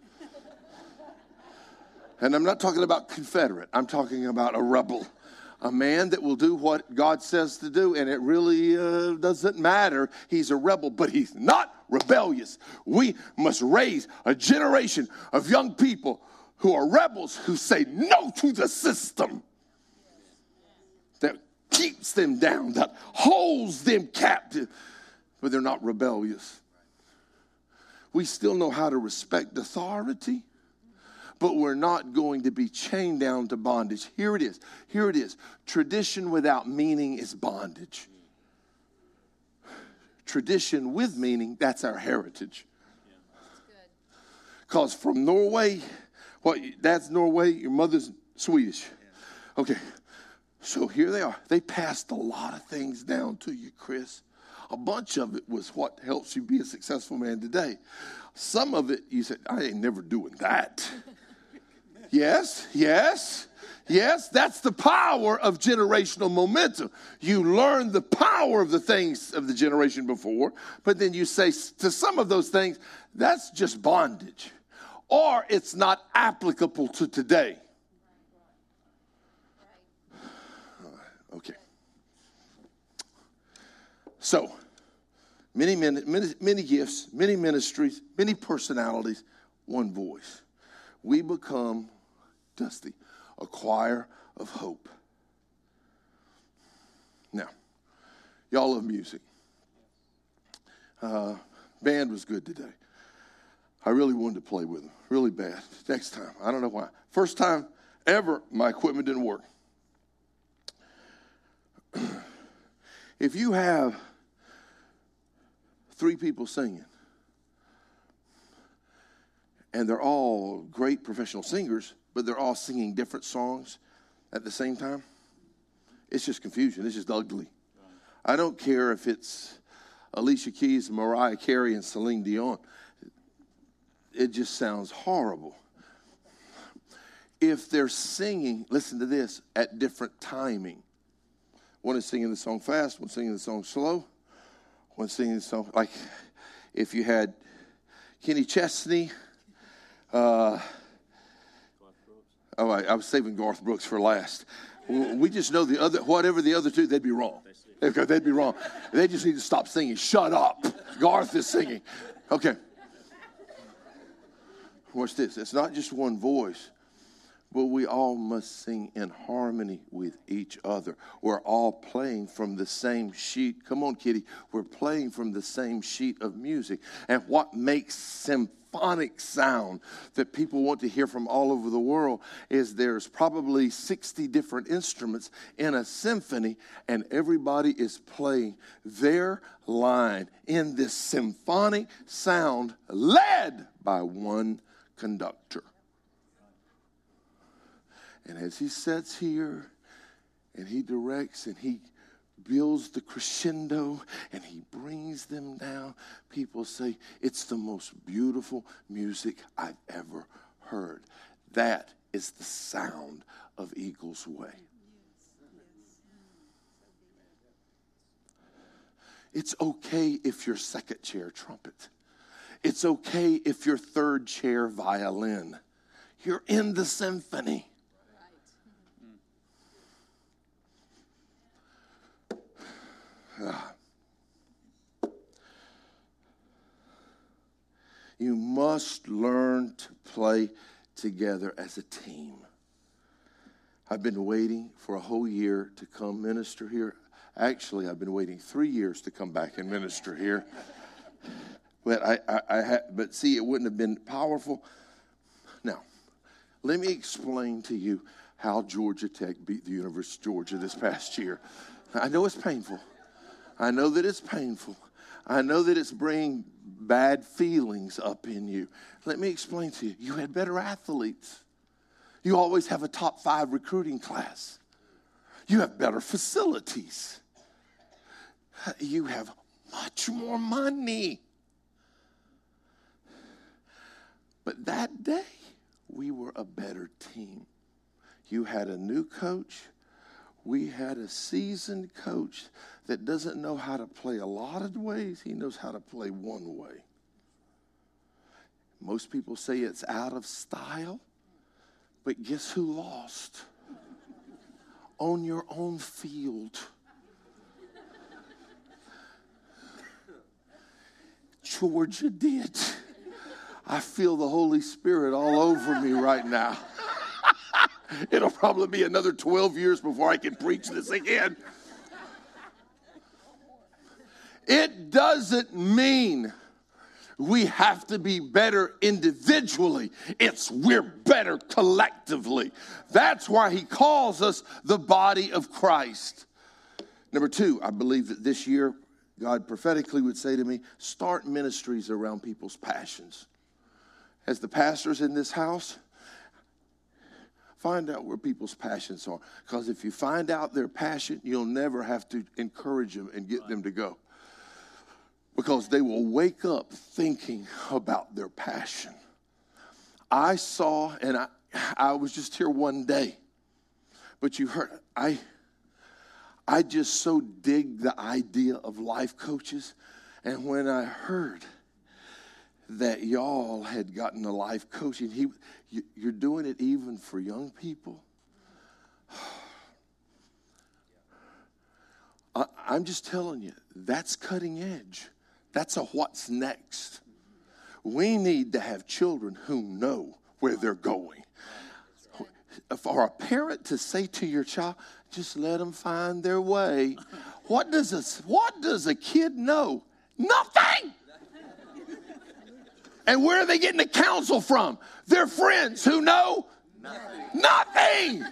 And I'm not talking about Confederate. I'm talking about a rebel. A man that will do what God says to do, and it really uh, doesn't matter. He's a rebel, but he's not rebellious. We must raise a generation of young people who are rebels, who say no to the system that keeps them down, that holds them captive, but they're not rebellious. We still know how to respect authority, but we're not going to be chained down to bondage. Here it is. Here it is. Tradition without meaning is bondage. Tradition with meaning, that's our heritage. Because from Norway, what, dad's Norway, your mother's Swedish. Okay. So here they are. They passed a lot of things down to you, Chris. A bunch of it was what helps you be a successful man today. Some of it, you said, I ain't never doing that. Yes, yes, yes. That's the power of generational momentum. You learn the power of the things of the generation before, but then you say to some of those things, that's just bondage. Or it's not applicable to today. Okay. So, many, many, many gifts, many ministries, many personalities, one voice. We become, Dusty, a choir of hope. Now, y'all love music. Uh, band was good today. I really wanted to play with them, really bad. Next time, I don't know why. First time ever, my equipment didn't work. If you have three people singing, and they're all great professional singers, but they're all singing different songs at the same time, it's just confusion. It's just ugly. I don't care if it's Alicia Keys, Mariah Carey, and Celine Dion. It just sounds horrible. If they're singing, listen to this, at different timing. One is singing the song fast, one singing the song slow, one singing the song, like if you had Kenny Chesney. Uh, oh, I, I was saving Garth Brooks for last. We just know the other, whatever the other two, they'd be wrong. Okay, they'd be wrong. They just need to stop singing. Shut up. Garth is singing. Okay. Watch this. It's not just one voice, but we all must sing in harmony with each other. We're all playing from the same sheet. Come on, Kitty. We're playing from the same sheet of music. And what makes symphonic sound that people want to hear from all over the world is there's probably sixty different instruments in a symphony, and everybody is playing their line in this symphonic sound led by one conductor. And as he sits here and he directs and he builds the crescendo and he brings them down, people say, it's the most beautiful music I've ever heard. That is the sound of Eagles Way. It's okay if you're second chair trumpet. It's okay if you're third chair violin. You're in the symphony. You must learn to play together as a team. I've been waiting for a whole year to come minister here. Actually, I've been waiting three years to come back and minister here. But I, I, I had, but see, it wouldn't have been powerful. Now, let me explain to you how Georgia Tech beat the University of Georgia this past year. I know it's painful. I know that it's painful. I know that it's bringing bad feelings up in you. Let me explain to you. You had better athletes. You always have a top five recruiting class. You have better facilities. You have much more money. But that day, we were a better team. You had a new coach. We had a seasoned coach that doesn't know how to play a lot of ways. He knows how to play one way. Most people say it's out of style, but guess who lost? On your own field. Georgia did. I feel the Holy Spirit all over me right now. It'll probably be another twelve years before I can preach this again. It doesn't mean we have to be better individually. It's we're better collectively. That's why he calls us the body of Christ. Number two, I believe that this year God prophetically would say to me, start ministries around people's passions. As the pastors in this house, find out where people's passions are. Because if you find out their passion, you'll never have to encourage them and get them to go. Because they will wake up thinking about their passion. I saw, and I, I was just here one day, but you heard, I, I just so dig the idea of life coaches. And when I heard that y'all had gotten a life coach, and he, you, you're doing it even for young people. I, I'm just telling you, that's cutting edge. That's a what's next. We need to have children who know where they're going. For a parent to say to your child, just let them find their way. What does a, what does a kid know? Nothing. And where are they getting the counsel from? Their friends who know nothing. Nothing.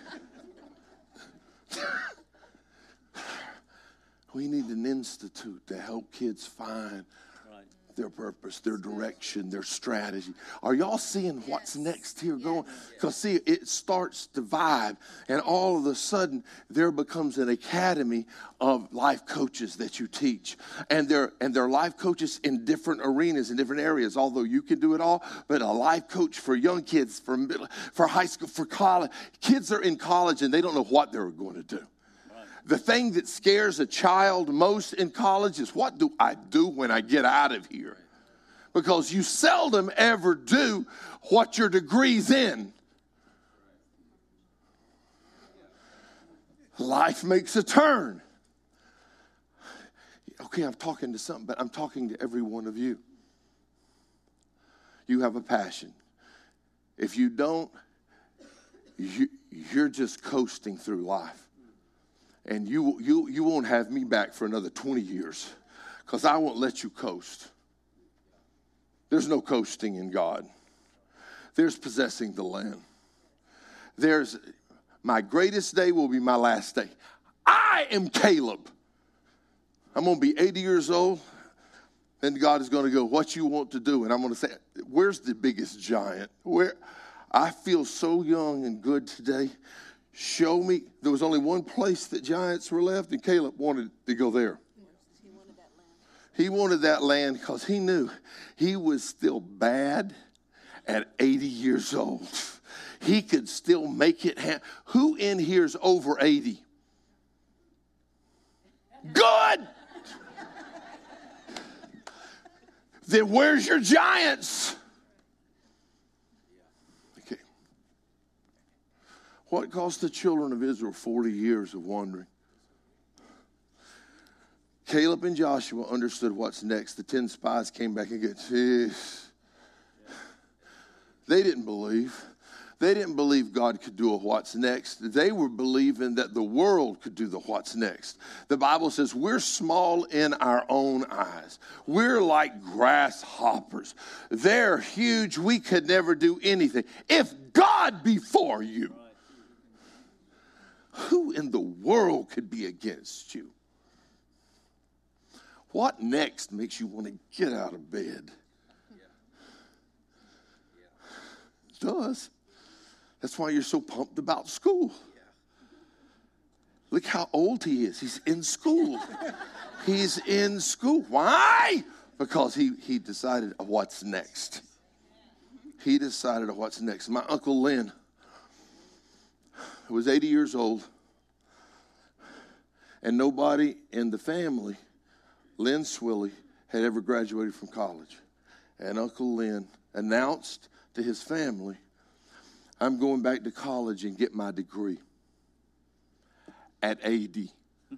We need an institute to help kids find right. their purpose, their direction, their strategy. Are y'all seeing what's yes. next here going? Because see, it starts to vibe, and all of a sudden there becomes an academy of life coaches that you teach. And they're, and they're life coaches in different arenas, in different areas, although you can do it all. But a life coach for young kids, for middle, for high school, for college. Kids are in college and they don't know what they're going to do. The thing that scares a child most in college is, what do I do when I get out of here? Because you seldom ever do what your degree's in. Life makes a turn. Okay, I'm talking to something, but I'm talking to every one of you. You have a passion. If you don't, you, you're just coasting through life. And you, you, you won't have me back for another twenty years because I won't let you coast. There's no coasting in God. There's possessing the land. There's, my greatest day will be my last day. I am Caleb. I'm going to be eighty years old, and God is going to go, what you want to do? And I'm going to say, where's the biggest giant? Where? I feel so young and good today. Show me. There was only one place that giants were left, and Caleb wanted to go there. He wanted that land. He wanted that land because he knew he was still bad at eighty years old. He could still make it happen. Who in here is over eighty? Good. Then where's your giants? Okay. What cost the children of Israel forty years of wandering? Caleb and Joshua understood what's next. The ten spies came back and go, jeez. They didn't believe. They didn't believe God could do a what's next. They were believing that the world could do the what's next. The Bible says we're small in our own eyes. We're like grasshoppers. They're huge. We could never do anything. If God be for you, who in the world could be against you? What next makes you want to get out of bed? It does. That's why you're so pumped about school. Look how old he is. He's in school. He's in school. Why? Because he, he decided what's next. He decided what's next. My Uncle Lynn was eighty years old, and nobody in the family, Lynn Swilly, had ever graduated from college. And Uncle Lynn announced to his family, I'm going back to college and get my degree at eighty.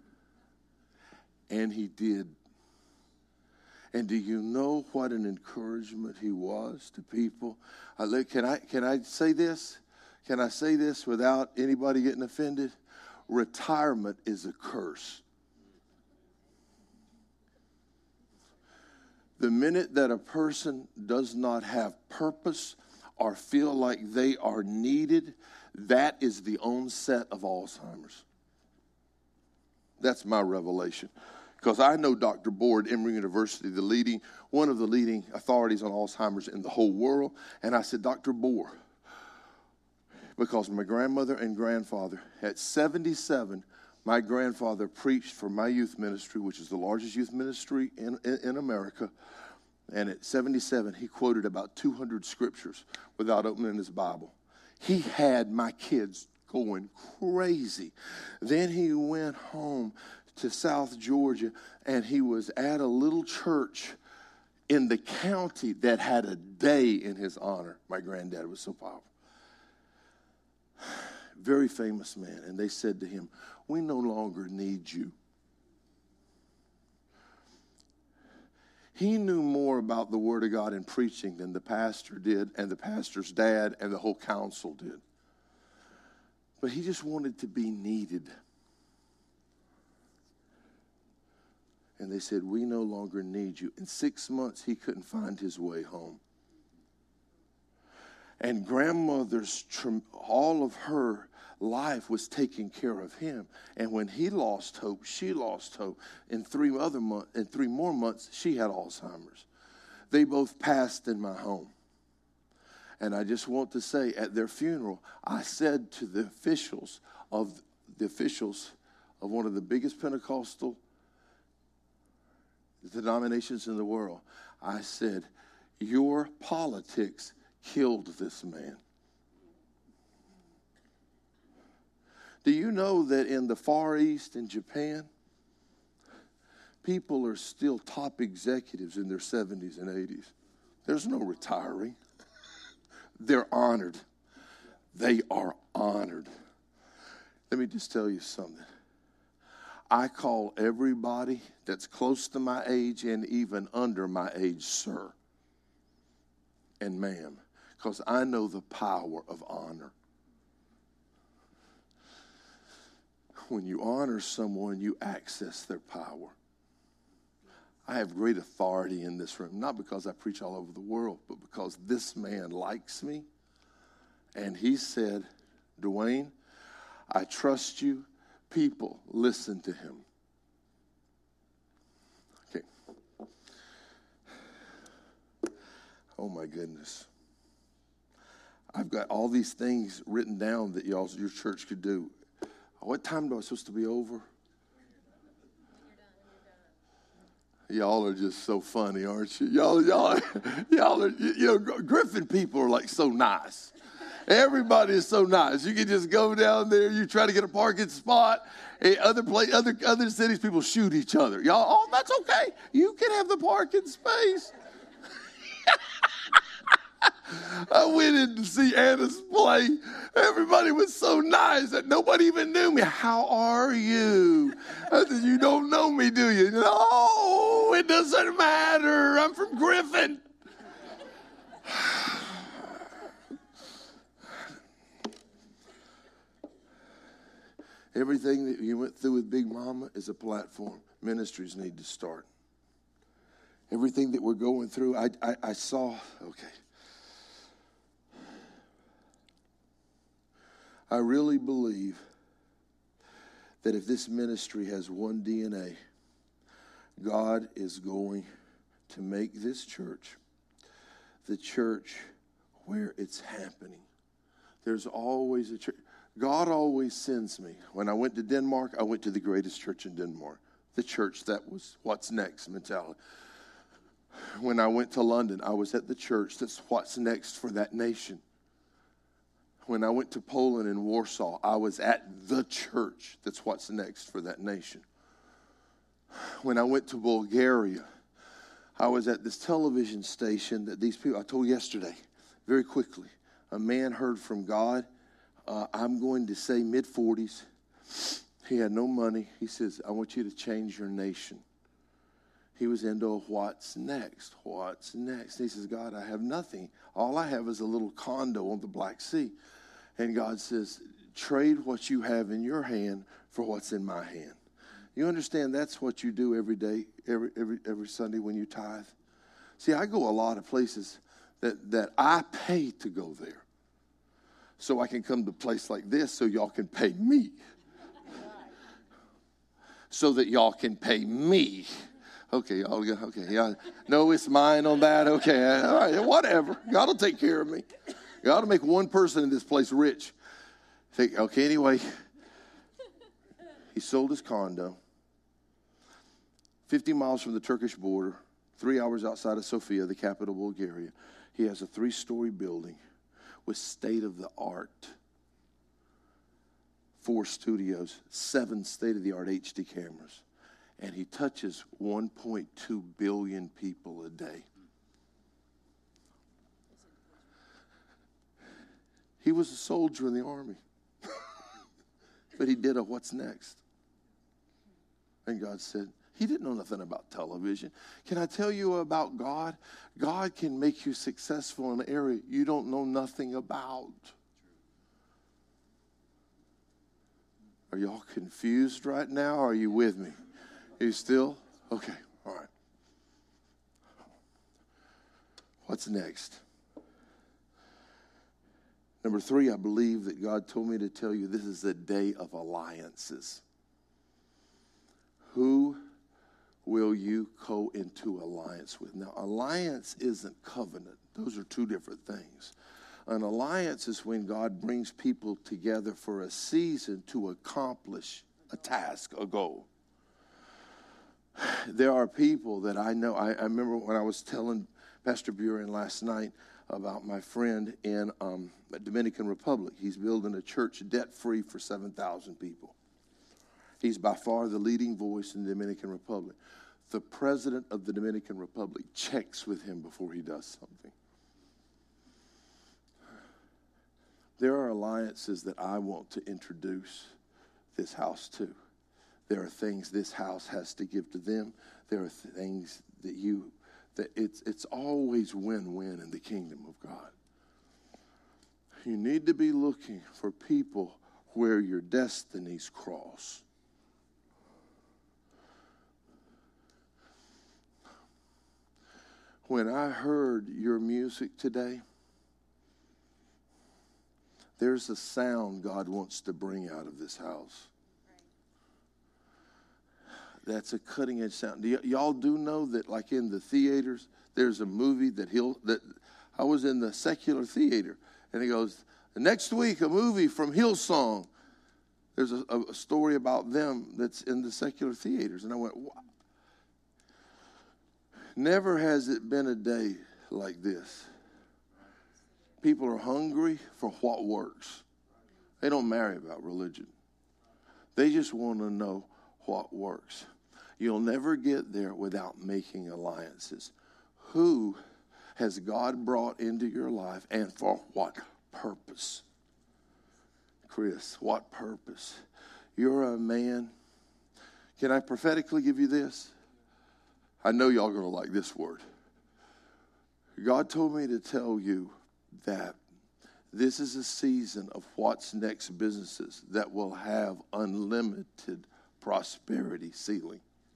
And he did. And do you know what an encouragement he was to people? I look, can I can I say this? Can I say this without anybody getting offended? Retirement is a curse. The minute that a person does not have purpose or feel like they are needed, that is the onset of Alzheimer's. That's my revelation. Because I know Doctor Bohr at Emory University, the leading, one of the leading authorities on Alzheimer's in the whole world. And I said, Doctor Bohr, because my grandmother and grandfather, at seventy-seven, my grandfather preached for my youth ministry, which is the largest youth ministry in, in, in America. And at seventy-seven, he quoted about two hundred scriptures without opening his Bible. He had my kids going crazy. Then he went home to South Georgia, and he was at a little church in the county that had a day in his honor. My granddad was so powerful. Very famous man. And they said to him, we no longer need you. He knew more about the Word of God and preaching than the pastor did, and the pastor's dad, and the whole council did. But he just wanted to be needed. And they said, we no longer need you. In six months, he couldn't find his way home. And grandmother's, all of her life was taking care of him. And when he lost hope, she lost hope. In three other months, in three more months, she had Alzheimer's. They both passed in my home. And I just want to say, at their funeral, I said to the officials of the officials of one of the biggest Pentecostal denominations in the world, I said, your politics killed this man. Do you know that in the Far East, in Japan, people are still top executives in their seventies and eighties? There's no retiring. They're honored. They are honored. Let me just tell you something. I call everybody that's close to my age and even under my age, sir and ma'am, because I know the power of honor. when you honor someone, you access their power. I have great authority in this room, not because I preach all over the world, but because this man likes me. And he said, Dwayne, I trust you. People, listen to him. Okay. Oh, my goodness. I've got all these things written down that y'all, your church could do. What time do I supposed to be over? Y'all are just so funny, aren't you? Y'all, y'all, y'all are, you know, Griffin people are like so nice. Everybody is so nice. You can just go down there, you try to get a parking spot. Other place, other other cities, people shoot each other. Y'all, oh, that's okay. You can have the parking space. I went in to see Anna's play. Everybody was so nice that nobody even knew me. How are you? I said, you don't know me, do you? No, it doesn't matter. I'm from Griffin. Everything that you went through with Big Mama is a platform. Ministries need to start. Everything that we're going through, I, I, I saw, okay. I really believe that if this ministry has one D N A, God is going to make this church the church where it's happening. There's always a church. God always sends me. When I went to Denmark, I went to the greatest church in Denmark, the church that was what's next mentality. When I went to London, I was at the church that's what's next for that nation. When I went to Poland and Warsaw, I was at the church that's what's next for that nation. When I went to Bulgaria, I was at this television station that these people, I told yesterday, very quickly, a man heard from God. Uh, I'm going to say mid-forties. He had no money. He says, I want you to change your nation. He was into what's next, what's next. He says, God, I have nothing. All I have is a little condo on the Black Sea. And God says, trade what you have in your hand for what's in my hand. You understand that's what you do every day, every every every Sunday when you tithe? See, I go a lot of places that, that I pay to go there. So I can come to a place like this so y'all can pay me. So that y'all can pay me. Okay, y'all go, okay, yeah. No, it's mine on that. Okay, all right, whatever. God will take care of me. God will make one person in this place rich. Think, okay, anyway, he sold his condo fifty miles from the Turkish border, three hours outside of Sofia, the capital of Bulgaria. He has a three-story building with state-of-the-art four studios, seven state-of-the-art H D cameras. And he touches one point two billion people a day. He was a soldier in the army. But he did a what's next. And God said, he didn't know nothing about television. Can I tell you about God? God can make you successful in an area you don't know nothing about. Are y'all confused right now? Or are you with me? Are you still? Okay, all right. What's next? Number three, I believe that God told me to tell you this is a day of alliances. Who will you go into alliance with? Now, alliance isn't covenant. Those are two different things. An alliance is when God brings people together for a season to accomplish a task, a goal. There are people that I know. I, I remember when I was telling Pastor Buren last night about my friend in um, the Dominican Republic. He's building a church debt-free for seven thousand people. He's by far the leading voice in the Dominican Republic. The president of the Dominican Republic checks with him before he does something. There are alliances that I want to introduce this house to. There are things this house has to give to them. There are things that you, that it's it's always win-win in the kingdom of God. You need to be looking for people where your destinies cross. When I heard your music today, there's a sound God wants to bring out of this house. That's a cutting edge sound. Do y- y'all do know that, like in the theaters, there's a movie that he'll that I was in the secular theater, and he goes, next week a movie from Hillsong. There's a, a story about them that's in the secular theaters, and I went, wow. Never has it been a day like this. People are hungry for what works. They don't marry about religion. They just want to know what works. You'll never get there without making alliances. Who has God brought into your life, and for what purpose? Chris, what purpose? You're a man. Can I prophetically give you this? I know y'all are going to like this word. God told me to tell you that this is a season of what's next businesses that will have unlimited prosperity ceiling.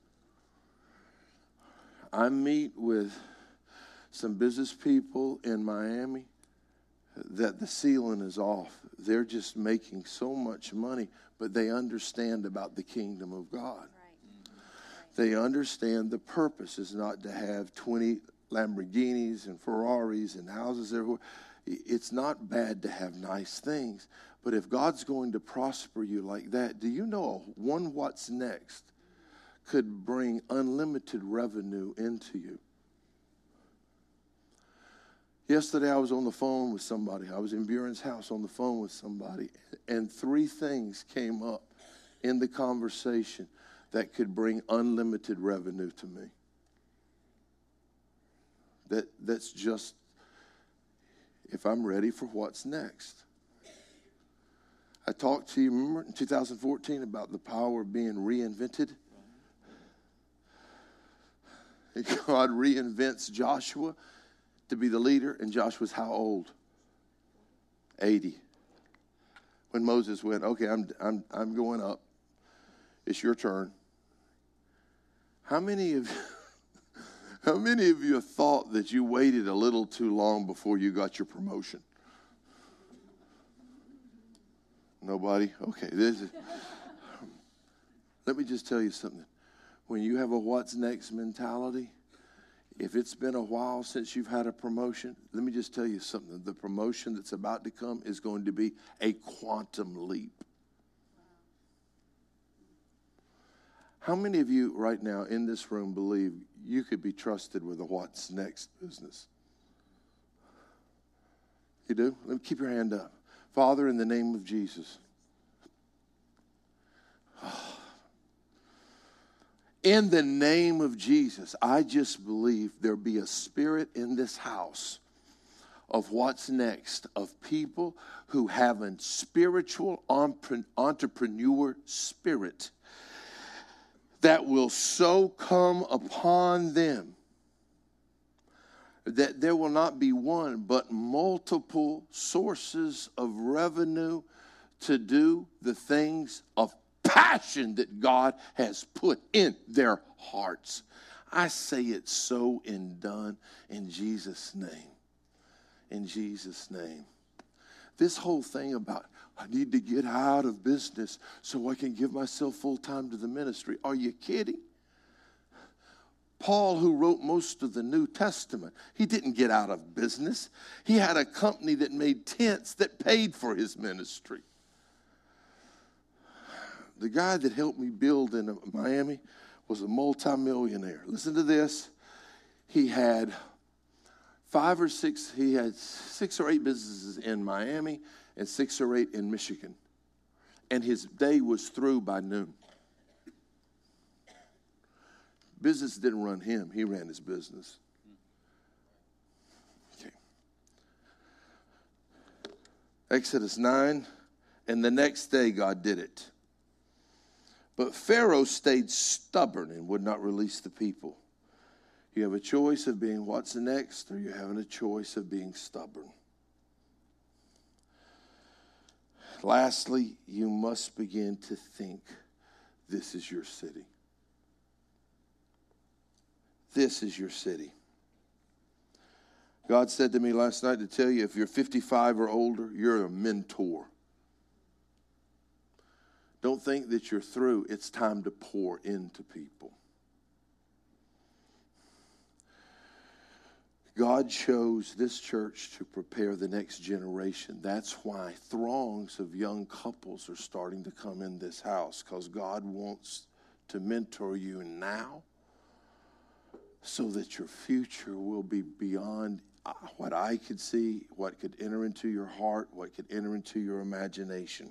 I meet with some business people in Miami that the ceiling is off. They're just making so much money, but they understand about the kingdom of God. Right. They understand the purpose is not to have twenty Lamborghinis and Ferraris and houses everywhere. It's not bad to have nice things, but if God's going to prosper you like that, do you know one what's next could bring unlimited revenue into you? Yesterday I was on the phone with somebody. I was in Buren's house on the phone with somebody, and three things came up in the conversation that could bring unlimited revenue to me. That that's just if I'm ready for what's next. I talked to you, remember, in two thousand fourteen about the power of being reinvented. God reinvents Joshua to be the leader, and Joshua's how old? eighty. When Moses went, okay, I'm I'm I'm going up. It's your turn. How many of how many of you thought that you waited a little too long before you got your promotion? Nobody? Okay. This is, let me just tell you something. When you have a what's next mentality, if it's been a while since you've had a promotion, let me just tell you something. The promotion that's about to come is going to be a quantum leap. How many of you right now in this room believe you could be trusted with a what's next business? You do? Let me keep your hand up. Father, in the name of Jesus. In the name of Jesus, I just believe there'll be a spirit in this house of what's next, of people who have a spiritual entrepreneur spirit that will so come upon them that there will not be one but multiple sources of revenue to do the things of passion that God has put in their hearts. I say it so and done in Jesus' name. In Jesus' name. This whole thing about I need to get out of business so I can give myself full time to the ministry. Are you kidding? Paul, who wrote most of the New Testament, he didn't get out of business. He had a company that made tents that paid for his ministry. The guy that helped me build in Miami was a multimillionaire. Listen to this. He had five or six, he had six or eight businesses in Miami and six or eight in Michigan. And his day was through by noon. Business didn't run him. He ran his business. Okay. Exodus nine, and the next day God did it. But Pharaoh stayed stubborn and would not release the people. You have a choice of being what's next, or you're having a choice of being stubborn. Lastly, you must begin to think this is your city. This is your city. God said to me last night to tell you, if you're fifty-five or older, you're a mentor. Don't think that you're through. It's time to pour into people. God chose this church to prepare the next generation. That's why throngs of young couples are starting to come in this house, because God wants to mentor you now so that your future will be beyond what I could see, what could enter into your heart, what could enter into your imagination.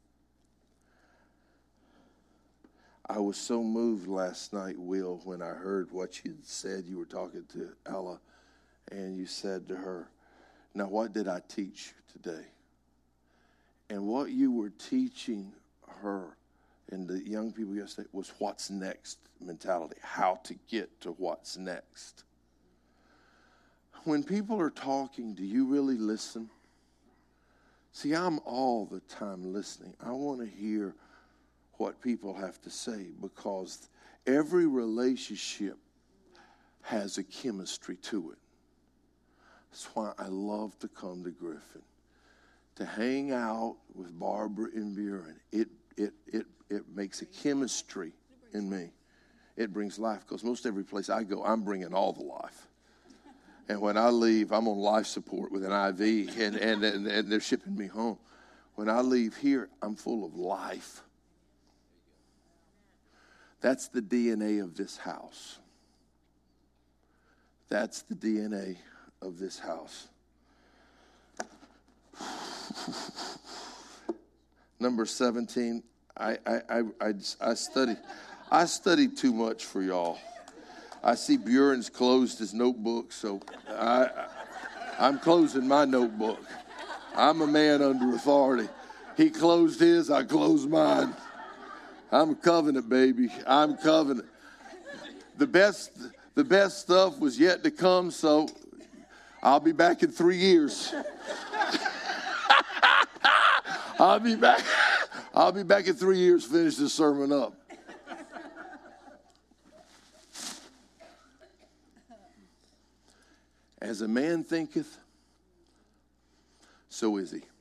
I was so moved last night, Will, when I heard what you said. You were talking to Ella, and you said to her, now what did I teach today? And what you were teaching her and the young people yesterday was what's next mentality, how to get to what's next. When people are talking, do you really listen? See, I'm all the time listening. I want to hear what people have to say, because every relationship has a chemistry to it. That's why I love to come to Griffin, to hang out with Barbara and Buren. It it it it makes a chemistry in me. It brings life, because most every place I go, I'm bringing all the life. And when I leave, I'm on life support with an I V, and, and, and, and they're shipping me home. When I leave here, I'm full of life. That's the D N A of this house. That's the D N A of this house. Number seventeen, I, I, I, I, I study. I studied too much for y'all. I see Buren's closed his notebook, so I, I'm closing my notebook. I'm a man under authority. He closed his, I closed mine. I'm a covenant, baby. I'm covenant. The best, the best stuff was yet to come, so I'll be back in three years. I'll be back. I'll be back in three years. Finish this sermon up. As a man thinketh, so is he.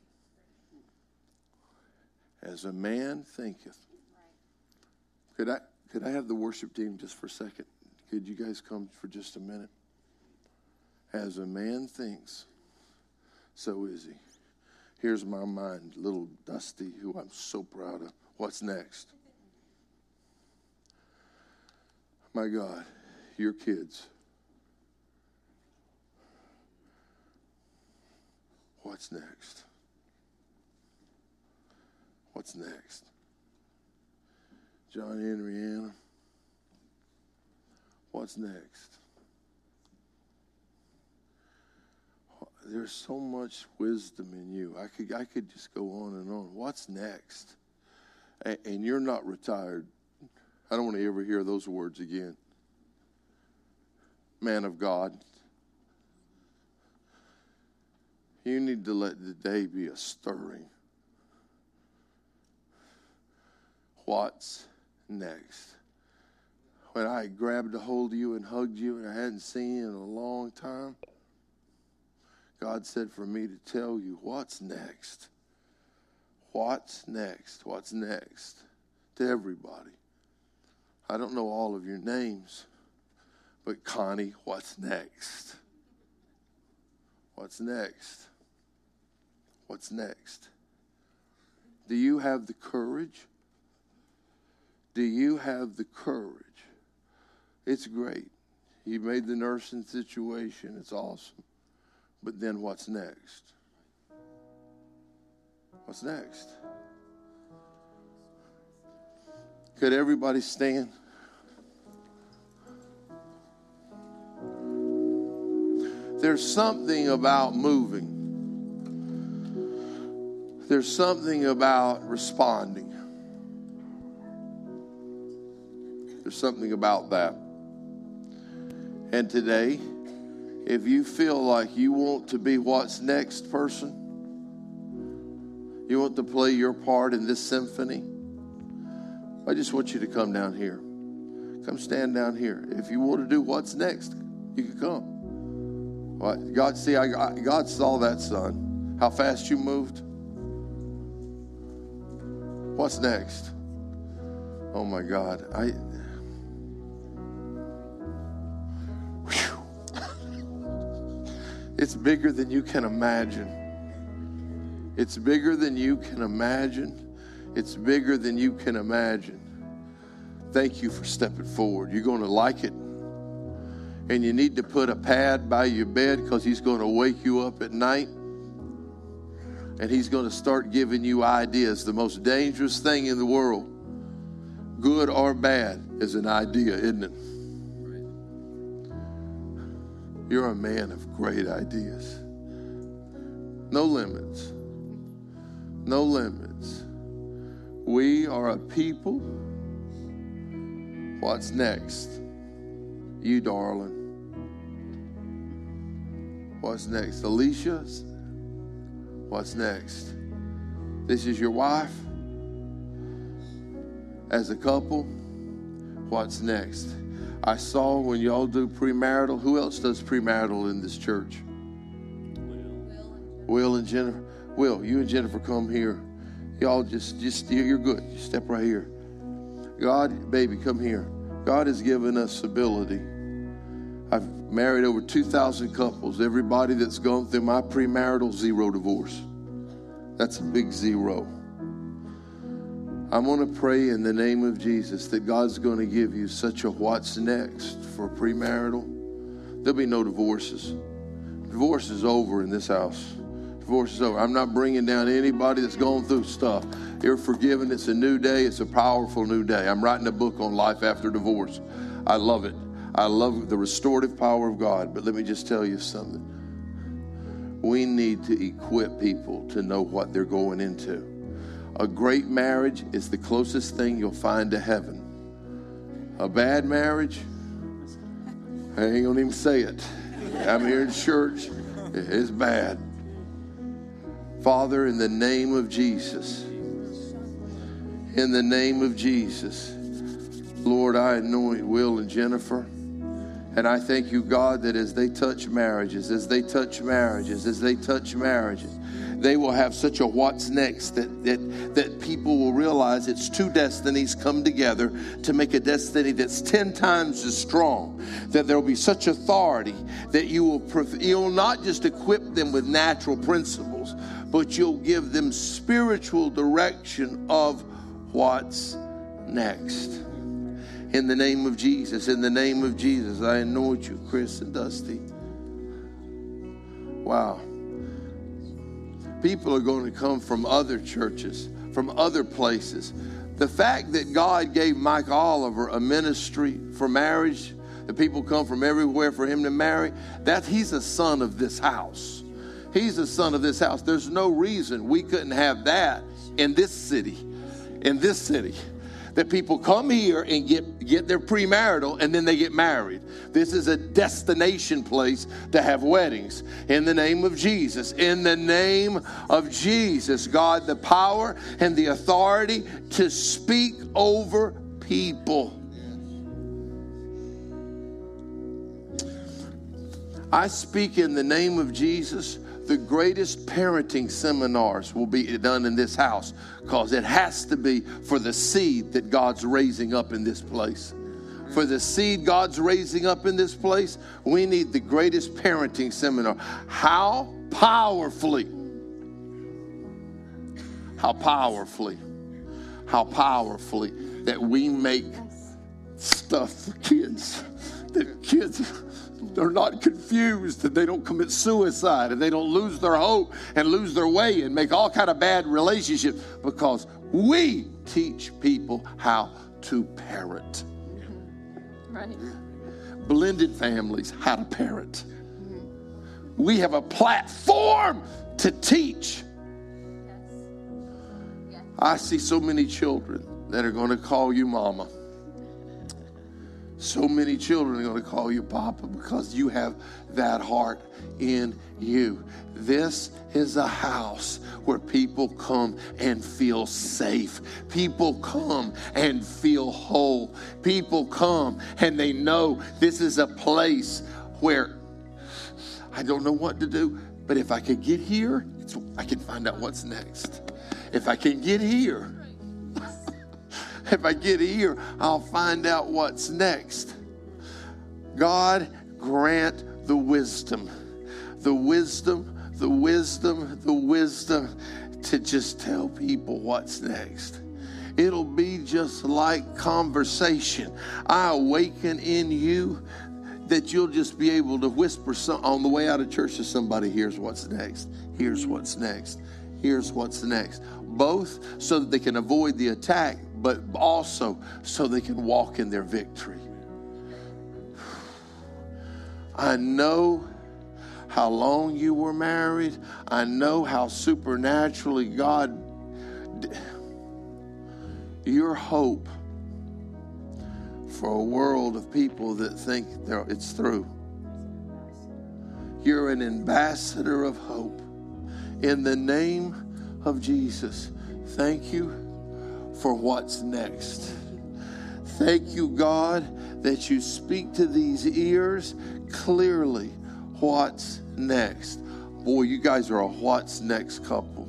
As a man thinketh. Could I could I have the worship team just for a second? Could you guys come for just a minute? As a man thinks, so is he. Here's my mind, little Dusty, who I'm so proud of. What's next? My God, your kids. What's next? What's next? Johnny and Rihanna. What's next? There's so much wisdom in you. I could I could just go on and on. What's next? And, and you're not retired. I don't want to ever hear those words again. Man of God. You need to let the day be a stirring. What's next? When I grabbed a hold of you and hugged you and I hadn't seen you in a long time, God said for me to tell you what's next. What's next? What's next? To everybody. I don't know all of your names, but Connie, what's next? What's next? What's next? Do you have the courage? Do you have the courage? It's great. You made the nursing situation. It's awesome. But then what's next? What's next? Could everybody stand? There's something about moving. There's something about responding. There's something about that. And today, if you feel like you want to be what's next person, You want to play your part in this symphony? I just want you to come down here. Come stand down here. If you want to do what's next, you can come. Well, God, see, I, God saw that, son. How fast you moved. What's next? Oh my God. I It's bigger than you can imagine. It's bigger than you can imagine. It's bigger than you can imagine. Thank you for stepping forward. You're going to like it. And you need to put a pad by your bed because he's going to wake you up at night. And he's going to start giving you ideas. The most dangerous thing in the world, good or bad, is an idea, isn't it? You're a man of great ideas. No limits. No limits. We are a people. What's next? You, darling. What's next? Alicia? What's next? This is your wife? As a couple? What's next? I saw when y'all do premarital. Who else does premarital in this church? Will. Will and Jennifer. Will, you and Jennifer come here. Y'all just, just you're good. Just step right here. God, baby, come here. God has given us ability. I've married over two thousand couples. Everybody that's gone through my premarital, zero divorce. That's a big zero. I'm going to pray in the name of Jesus that God's going to give you such a what's next for premarital. There'll be no divorces. Divorce is over in this house. Divorce is over. I'm not bringing down anybody that's going through stuff. You're forgiven. It's a new day. It's a powerful new day. I'm writing a book on life after divorce. I love it. I love the restorative power of God. But let me just tell you something. We need to equip people to know what they're going into. A great marriage is the closest thing you'll find to heaven. A bad marriage, I ain't gonna even say it. I'm here in church. It's bad. Father, in the name of Jesus, in the name of Jesus, Lord, I anoint Will and Jennifer. And I thank you, God, that as they touch marriages, as they touch marriages, as they touch marriages, they will have such a what's next that, that, that people will realize it's two destinies come together to make a destiny that's ten times as strong. That there will be such authority that you will, you'll not just equip them with natural principles, but you'll give them spiritual direction of what's next. In the name of Jesus, in the name of Jesus, I anoint you, Chris and Dusty. Wow. People are going to come from other churches, from other places. The fact that God gave Mike Oliver a ministry for marriage, that people come from everywhere for him to marry, that he's a son of this house. He's a son of this house. There's no reason we couldn't have that in this city, in this city. That people come here and get, get their premarital and then they get married. This is a destination place to have weddings. In the name of Jesus. In the name of Jesus. God, the power and the authority to speak over people. I speak in the name of Jesus. The greatest parenting seminars will be done in this house because it has to be for the seed that God's raising up in this place. For the seed God's raising up in this place, we need the greatest parenting seminar. How powerfully, how powerfully, how powerfully that we make stuff for kids. That kids are not confused, and they don't commit suicide, and they don't lose their hope and lose their way and make all kind of bad relationships because we teach people how to parent. Right. Blended families, how to parent. We have a platform to teach. Yes. Yes. I see so many children that are going to call you mama. So many children are going to call you Papa because you have that heart in you. This is a house where people come and feel safe. People come and feel whole. People come and they know this is a place where I don't know what to do, but if I could get here, it's, I can find out what's next. If I can get here, if I get here, I'll find out what's next. God, grant the wisdom, the wisdom, the wisdom, the wisdom to just tell people what's next. It'll be just like conversation. I awaken in you that you'll just be able to whisper some, on the way out of church to somebody, here's what's next, here's what's next, here's what's next. Both so that they can avoid the attack, but also so they can walk in their victory. I know how long you were married. I know how supernaturally God, your hope for a world of people that think it's through. You're an ambassador of hope. In the name of Jesus, thank you for what's next. Thank you, God, that you speak to these ears clearly what's next. Boy, you guys are a what's next couple.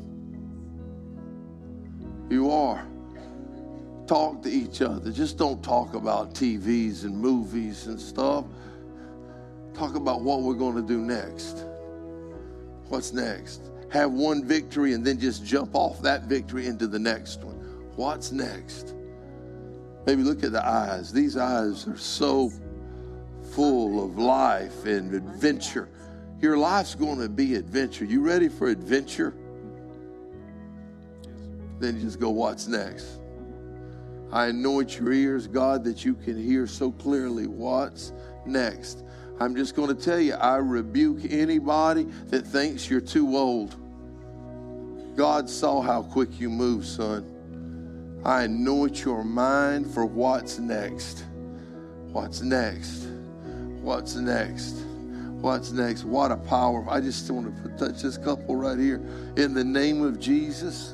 You are. Talk to each other. Just don't talk about T Vs and movies and stuff. Talk about what we're going to do next. What's next? Have one victory and then just jump off that victory into the next one. What's next? Maybe look at the eyes. These eyes are so full of life and adventure. Your life's going to be adventure. You ready for adventure? Then you just go, what's next? I anoint your ears, God, that you can hear so clearly what's next. I'm just going to tell you, I rebuke anybody that thinks you're too old. God saw how quick you move, son. I anoint your mind for what's next. What's next? What's next? What's next? What a power. I just want to touch this couple right here. In the name of Jesus.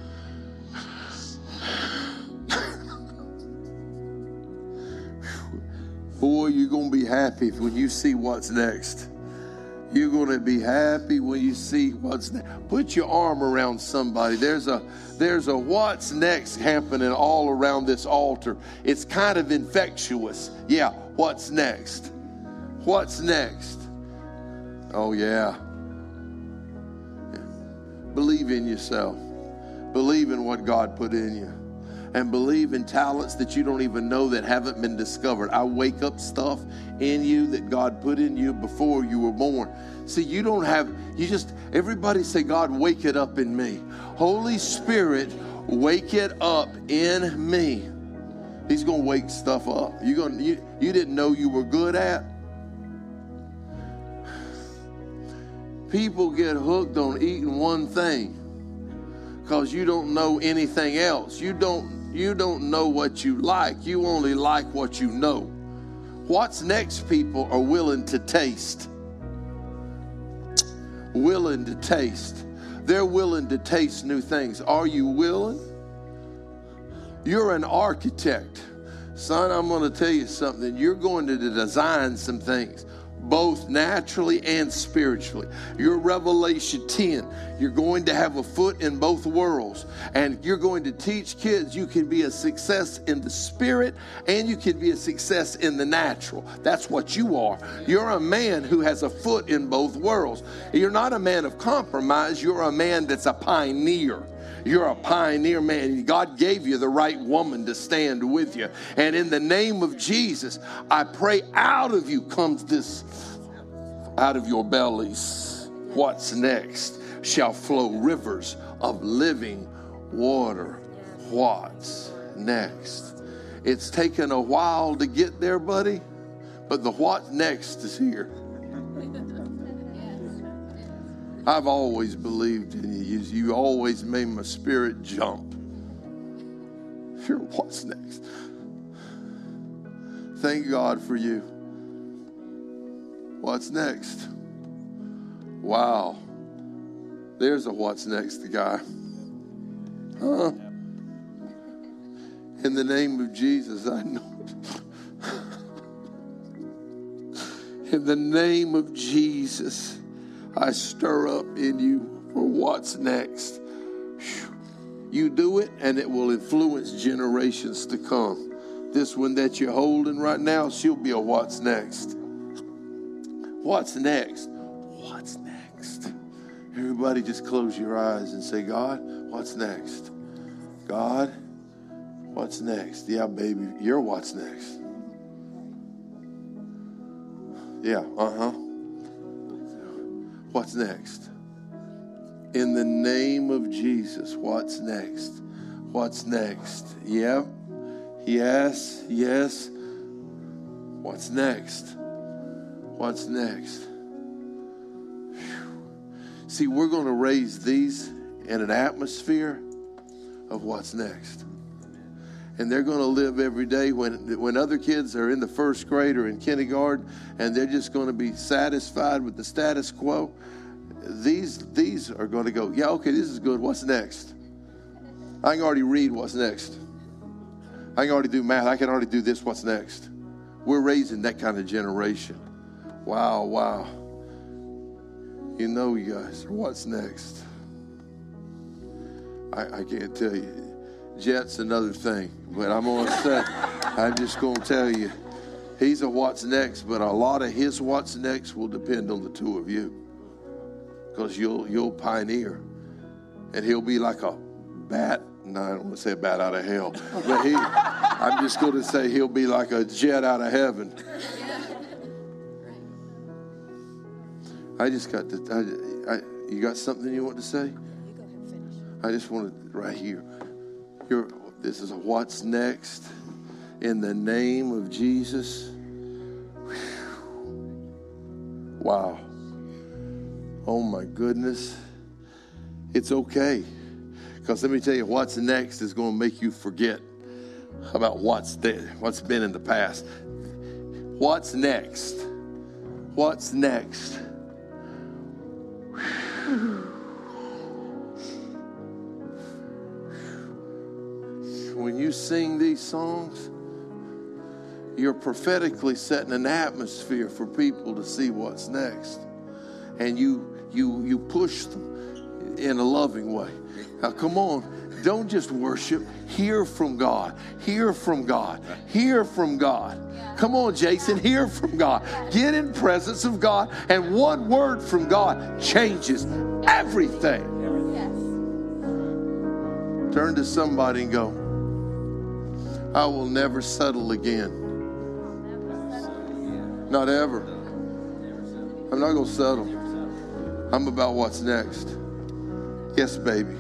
Boy, you're going to be happy when you see what's next. You're going to be happy when you see what's next. Put your arm around somebody. There's a there's a what's next happening all around this altar. It's kind of infectious. Yeah, what's next? What's next? Oh, yeah. Believe in yourself. Believe in what God put in you. And believe in talents that you don't even know that haven't been discovered. I wake up stuff in you that God put in you before you were born. See, you don't have, you just, everybody say, God, wake it up in me. Holy Spirit, wake it up in me. He's going to wake stuff up. You're going, you, you didn't know you were good at. People get hooked on eating one thing because you don't know anything else. You don't You don't know what you like. You only like what you know. What's next people are willing to taste. Willing to taste. They're willing to taste new things. Are you willing? You're an architect. Son, I'm going to tell you something. You're going to design some things, both naturally and spiritually. Your Revelation ten, you're going to have a foot in both worlds. And you're going to teach kids you can be a success in the spirit and you can be a success in the natural. That's what you are. You're a man who has a foot in both worlds. You're not a man of compromise. You're a man that's a pioneer. You're a pioneer man. God gave you the right woman to stand with you. And in the name of Jesus, I pray out of you comes this, out of your bellies, what's next shall flow rivers of living water. What's next? It's taken a while to get there, buddy, but the what next is here. I've always believed in you. You always made my spirit jump. Sure, what's next? Thank God for you. What's next? Wow. There's a what's next guy. Huh? In the name of Jesus, I know. In the name of Jesus, I stir up in you for what's next. You do it, and it will influence generations to come. This one that you're holding right now, she'll be a what's next. What's next? What's next? Everybody just close your eyes and say, God, what's next? God, what's next? Yeah, baby, you're what's next. Yeah, uh-huh. What's next? In the name of Jesus, what's next? What's next? Yep. Yes, yes. What's next? What's next? Whew. See, we're going to raise these in an atmosphere of what's next. And they're going to live every day when when other kids are in the first grade or in kindergarten and they're just going to be satisfied with the status quo. These these are going to go, yeah, okay, this is good. What's next? I can already read. What's next? I can already do math. I can already do this. What's next? We're raising that kind of generation. Wow, wow. You know, you guys, what's next? I, I can't tell you. Jet's another thing, but I'm going to say, I'm just going to tell you, he's a what's next, but a lot of his what's next will depend on the two of you. Because you'll you'll pioneer, and he'll be like a bat. No, I don't want to say a bat out of hell, but he. I'm just going to say he'll be like a jet out of heaven. I just got to. I, I, you got something you want to say? You go ahead and finish. I just want to right here. You're, this is a what's next. In the name of Jesus. Whew. Wow. Oh my goodness. It's okay. Because let me tell you, what's next is going to make you forget about what's there, what's been in the past. What's next? What's next? When you sing these songs, you're prophetically setting an atmosphere for people to see what's next. And you you you push them in a loving way. Now come on, don't just worship. Hear from God. Hear from God. Hear from God. Come on, Jason, hear from God. Get in presence of God, and one word from God changes everything. Turn to somebody and go, I will never settle again. Not ever. I'm not going to settle. I'm about what's next. Yes, baby.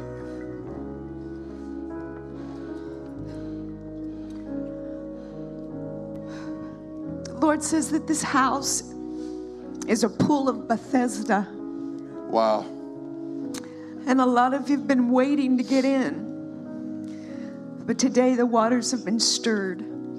The Lord says that this house is a pool of Bethesda. Wow. And a lot of you have been waiting to get in. But today the waters have been stirred.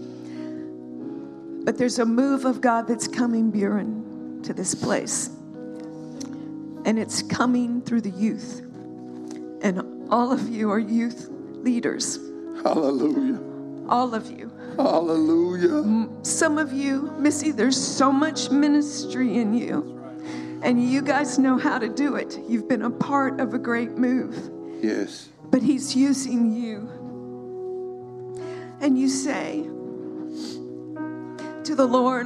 But there's a move of God that's coming, Buren, to this place. And it's coming through the youth. And all of you are youth leaders. Hallelujah. All of you. Hallelujah. Some of you, Missy, there's so much ministry in you. And you guys know how to do it. You've been a part of a great move. Yes. But he's using you. And you say to the Lord,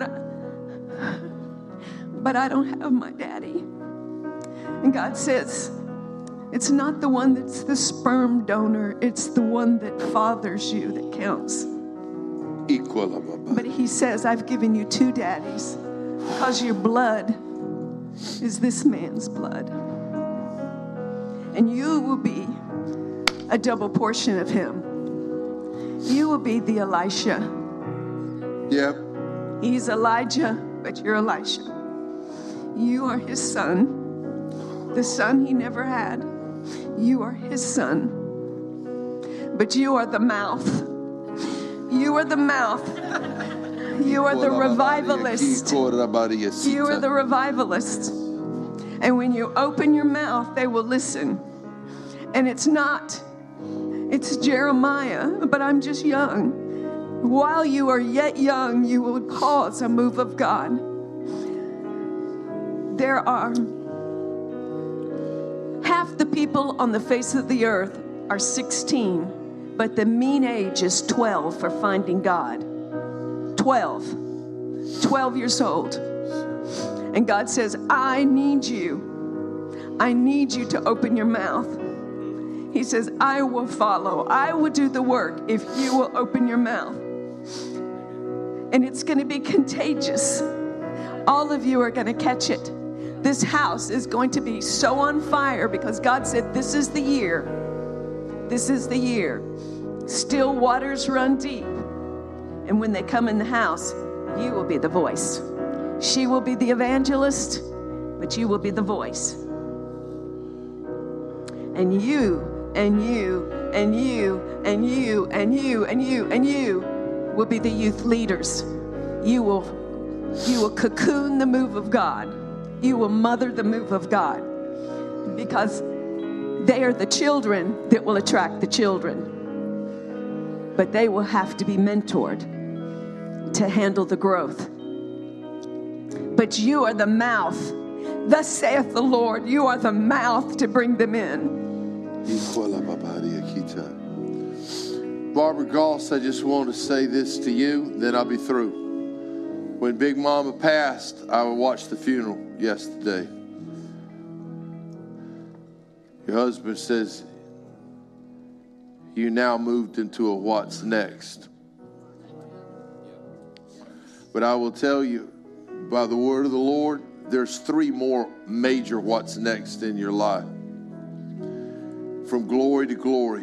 but I don't have my daddy. And God says, it's not the one that's the sperm donor, it's the one that fathers you that counts. But he says, I've given you two daddies because your blood is this man's blood. And you will be a double portion of him. You will be the Elisha. Yep. He's Elijah, but you're Elisha. You are his son, the son he never had. You are his son, but you are the mouth. You are the mouth You are the revivalist. You are the revivalist. And when you open your mouth, they will listen. And it's not, it's Jeremiah, but I'm just young. While you are yet young, you will cause a move of God. There are half the people on the face of the earth are sixteen, but the mean age is twelve for finding God. twelve. twelve years old. And God says, I need you. I need you to open your mouth. He says, I will follow. I will do the work if you will open your mouth. And it's going to be contagious. All of you are going to catch it. This house is going to be so on fire because God said, this is the year. This is the year. Still waters run deep. And when they come in the house, you will be the voice. She will be the evangelist, but you will be the voice. And you, and you, and you, and you, and you, and you, and you will be the youth leaders. You will, you will cocoon the move of God. You will mother the move of God. Because they are the children that will attract the children. But they will have to be mentored to handle the growth. But you are the mouth. Thus saith the Lord, you are the mouth to bring them in. Barbara Goss, I just want to say this to you, then I'll be through. When Big Mama passed, I watched the funeral yesterday. Your husband says, you now moved into a what's next. But I will tell you, by the word of the Lord, there's three more major what's next in your life. From glory to glory.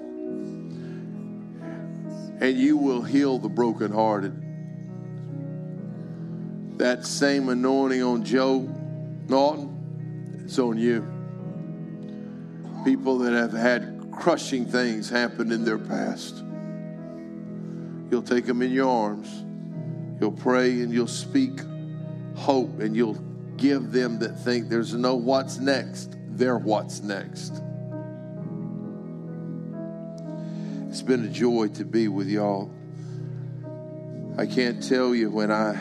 And you will heal the brokenhearted. That same anointing on Joe Norton, it's on you. People that have had crushing things happen in their past. You'll take them in your arms. You'll pray and you'll speak hope, and you'll give them that think there's no what's next. They're what's next. It's been a joy to be with y'all. I can't tell you, when I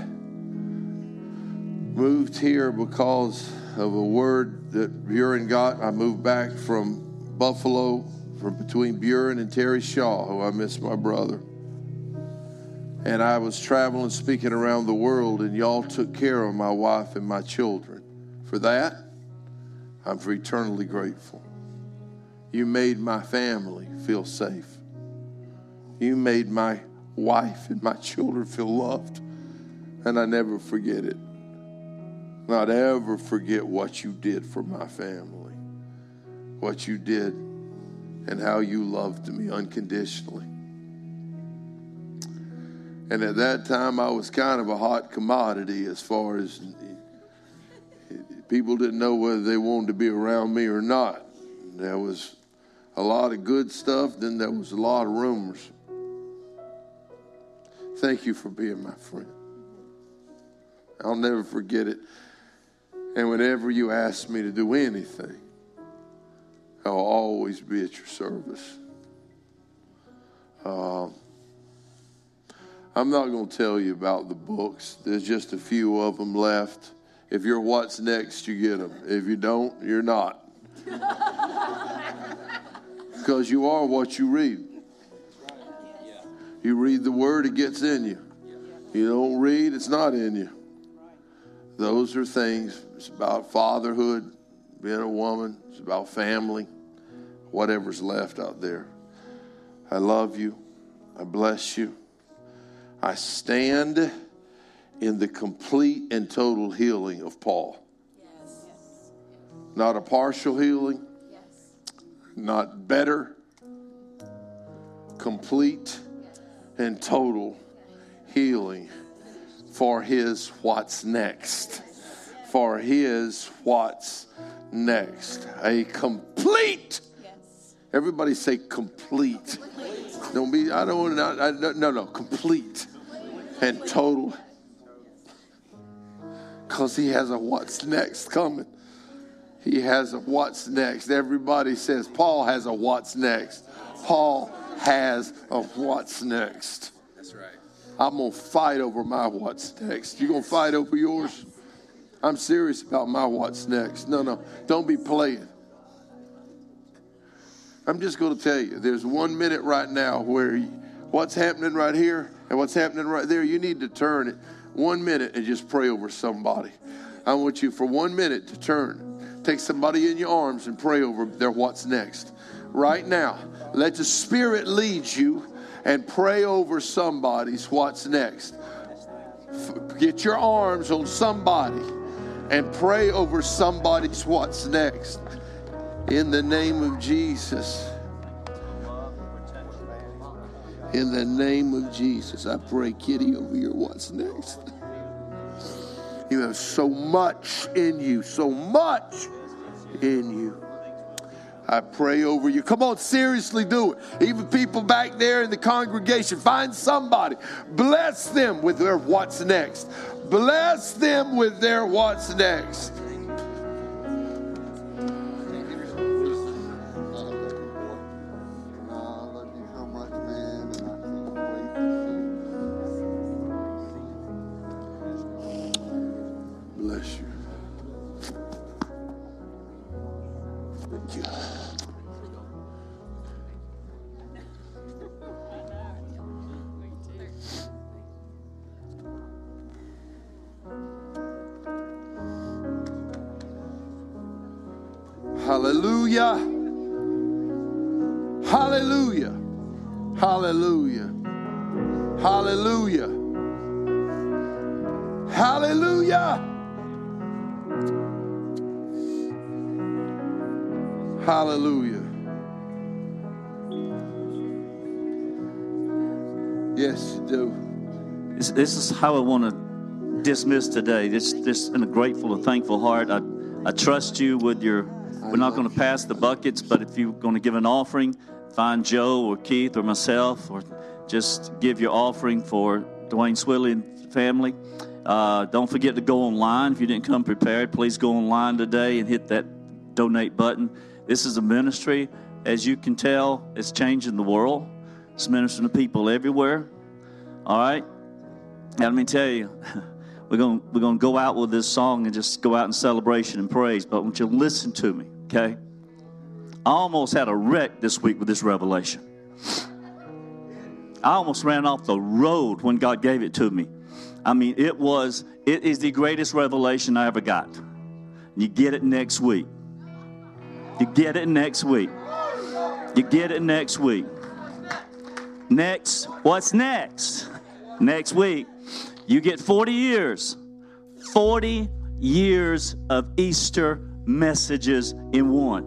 moved here because of a word that Buren got, I moved back from Buffalo, from between Buren and Terry Shaw, who I miss my brother. And I was traveling, speaking around the world, and y'all took care of my wife and my children. For that, I'm for eternally grateful. You made my family feel safe. You made my wife and my children feel loved. And I never forget it. Not ever forget what you did for my family. What you did and how you loved me unconditionally. And at that time, I was kind of a hot commodity as far as people didn't know whether they wanted to be around me or not. There was a lot of good stuff, then there was a lot of rumors. Thank you for being my friend. I'll never forget it. And whenever you ask me to do anything, I'll always be at your service. Um, I'm not going to tell you about the books. There's just a few of them left. If you're what's next, you get them. If you don't, you're not. Because you are what you read. You read the word, it gets in you. You don't read, it's not in you. Those are things. It's about fatherhood, being a woman. It's about family, whatever's left out there. I love you. I bless you. I stand in the complete and total healing of Paul. Yes. Not a partial healing. Yes. Not better. Complete and total healing for his what's next. For his what's next. A complete. Everybody say complete. Don't be, I don't want to, I, no, no, complete. and total. Because he has a what's next coming. He has a what's next. Everybody says Paul has a what's next. Paul has a what's next. That's right. I'm going to fight over my what's next. You going to fight over yours? I'm serious about my what's next. No, no, don't be playing. I'm just going to tell you, there's one minute right now where what's happening right here and what's happening right there, you need to turn it one minute and just pray over somebody. I want you for one minute to turn. Take somebody in your arms and pray over their what's next. Right now, let the Spirit lead you and pray over somebody's what's next. Get your arms on somebody and pray over somebody's what's next. In the name of Jesus. In the name of Jesus, I pray, Kitty, over your what's next. You have so much in you, so much in you. I pray over you. Come on, seriously do it. Even people back there in the congregation, find somebody. Bless them with their what's next. Bless them with their what's next. Bless you. Thank you. Hallelujah. Hallelujah. Hallelujah. Hallelujah. Hallelujah. Hallelujah. Yes, you do. This, this is how I want to dismiss today. This, this in a grateful and thankful heart. I, I trust you with your. We're not going to pass the buckets, but if you're going to give an offering, find Joe or Keith or myself, or just give your offering for Dwayne Swilley and family. Uh, don't forget to go online. If you didn't come prepared, please go online today and hit that donate button. This is a ministry, as you can tell, it's changing the world. It's ministering to people everywhere. All right? Now, let me tell you, we're going we're going to go out with this song and just go out in celebration and praise, but I want you to listen to me, okay? I almost had a wreck this week with this revelation. I almost ran off the road when God gave it to me. I mean, it was, it is the greatest revelation I ever got. You get it next week. You get it next week. You get it next week. Next, what's next? Next week, you get forty years. forty years of Easter messages in one.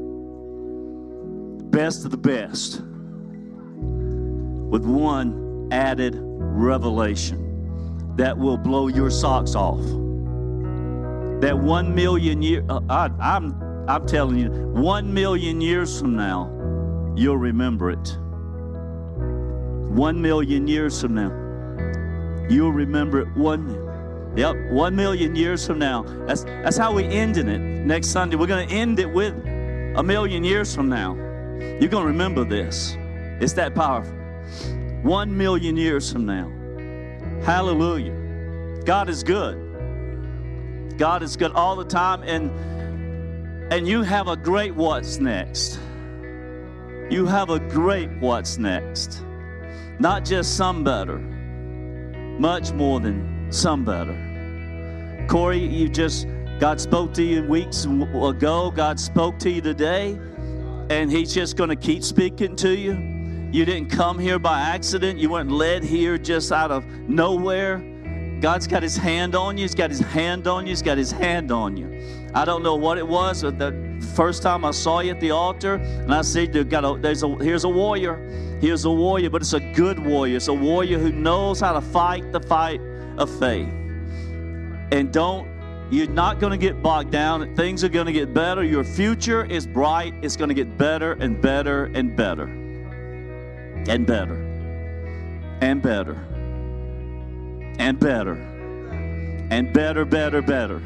The best of the best. With one added revelation that will blow your socks off. That one million years, uh, I, I'm I'm telling you, one million years from now, you'll remember it. One million years from now, you'll remember it. One, yep, one million years from now. That's that's how we ending it next Sunday. We're going to end it with a million years from now. You're going to remember this. It's that powerful. One million years from now. Hallelujah. God is good. God is good all the time, and and you have a great what's next. You have a great what's next. Not just some better, much more than some better. Corey, you just, God spoke to you weeks ago. God spoke to you today, and He's just going to keep speaking to you. You didn't come here by accident. You weren't led here just out of nowhere. God's got His hand on you. He's got His hand on you. He's got His hand on you. I don't know what it was. The first time I saw you at the altar, and I said, "Got a, there's a, here's a warrior. Here's a warrior, but it's a good warrior. It's a warrior who knows how to fight the fight of faith." And don't, you're not going to get bogged down. Things are going to get better. Your future is bright. It's going to get better and better and better. And better. And better. and better. And better, better, better.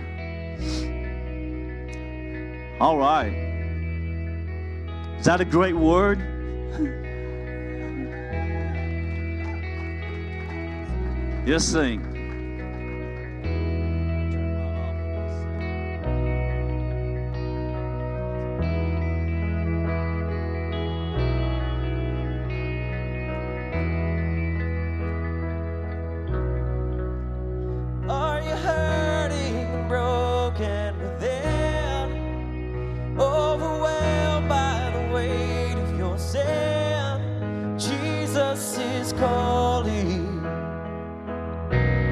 All right. Is that a great word? Just sing. Are you hurting, broken within, overwhelmed by the weight of your sin? Jesus is calling.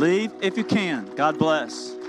Leave if you can. God bless.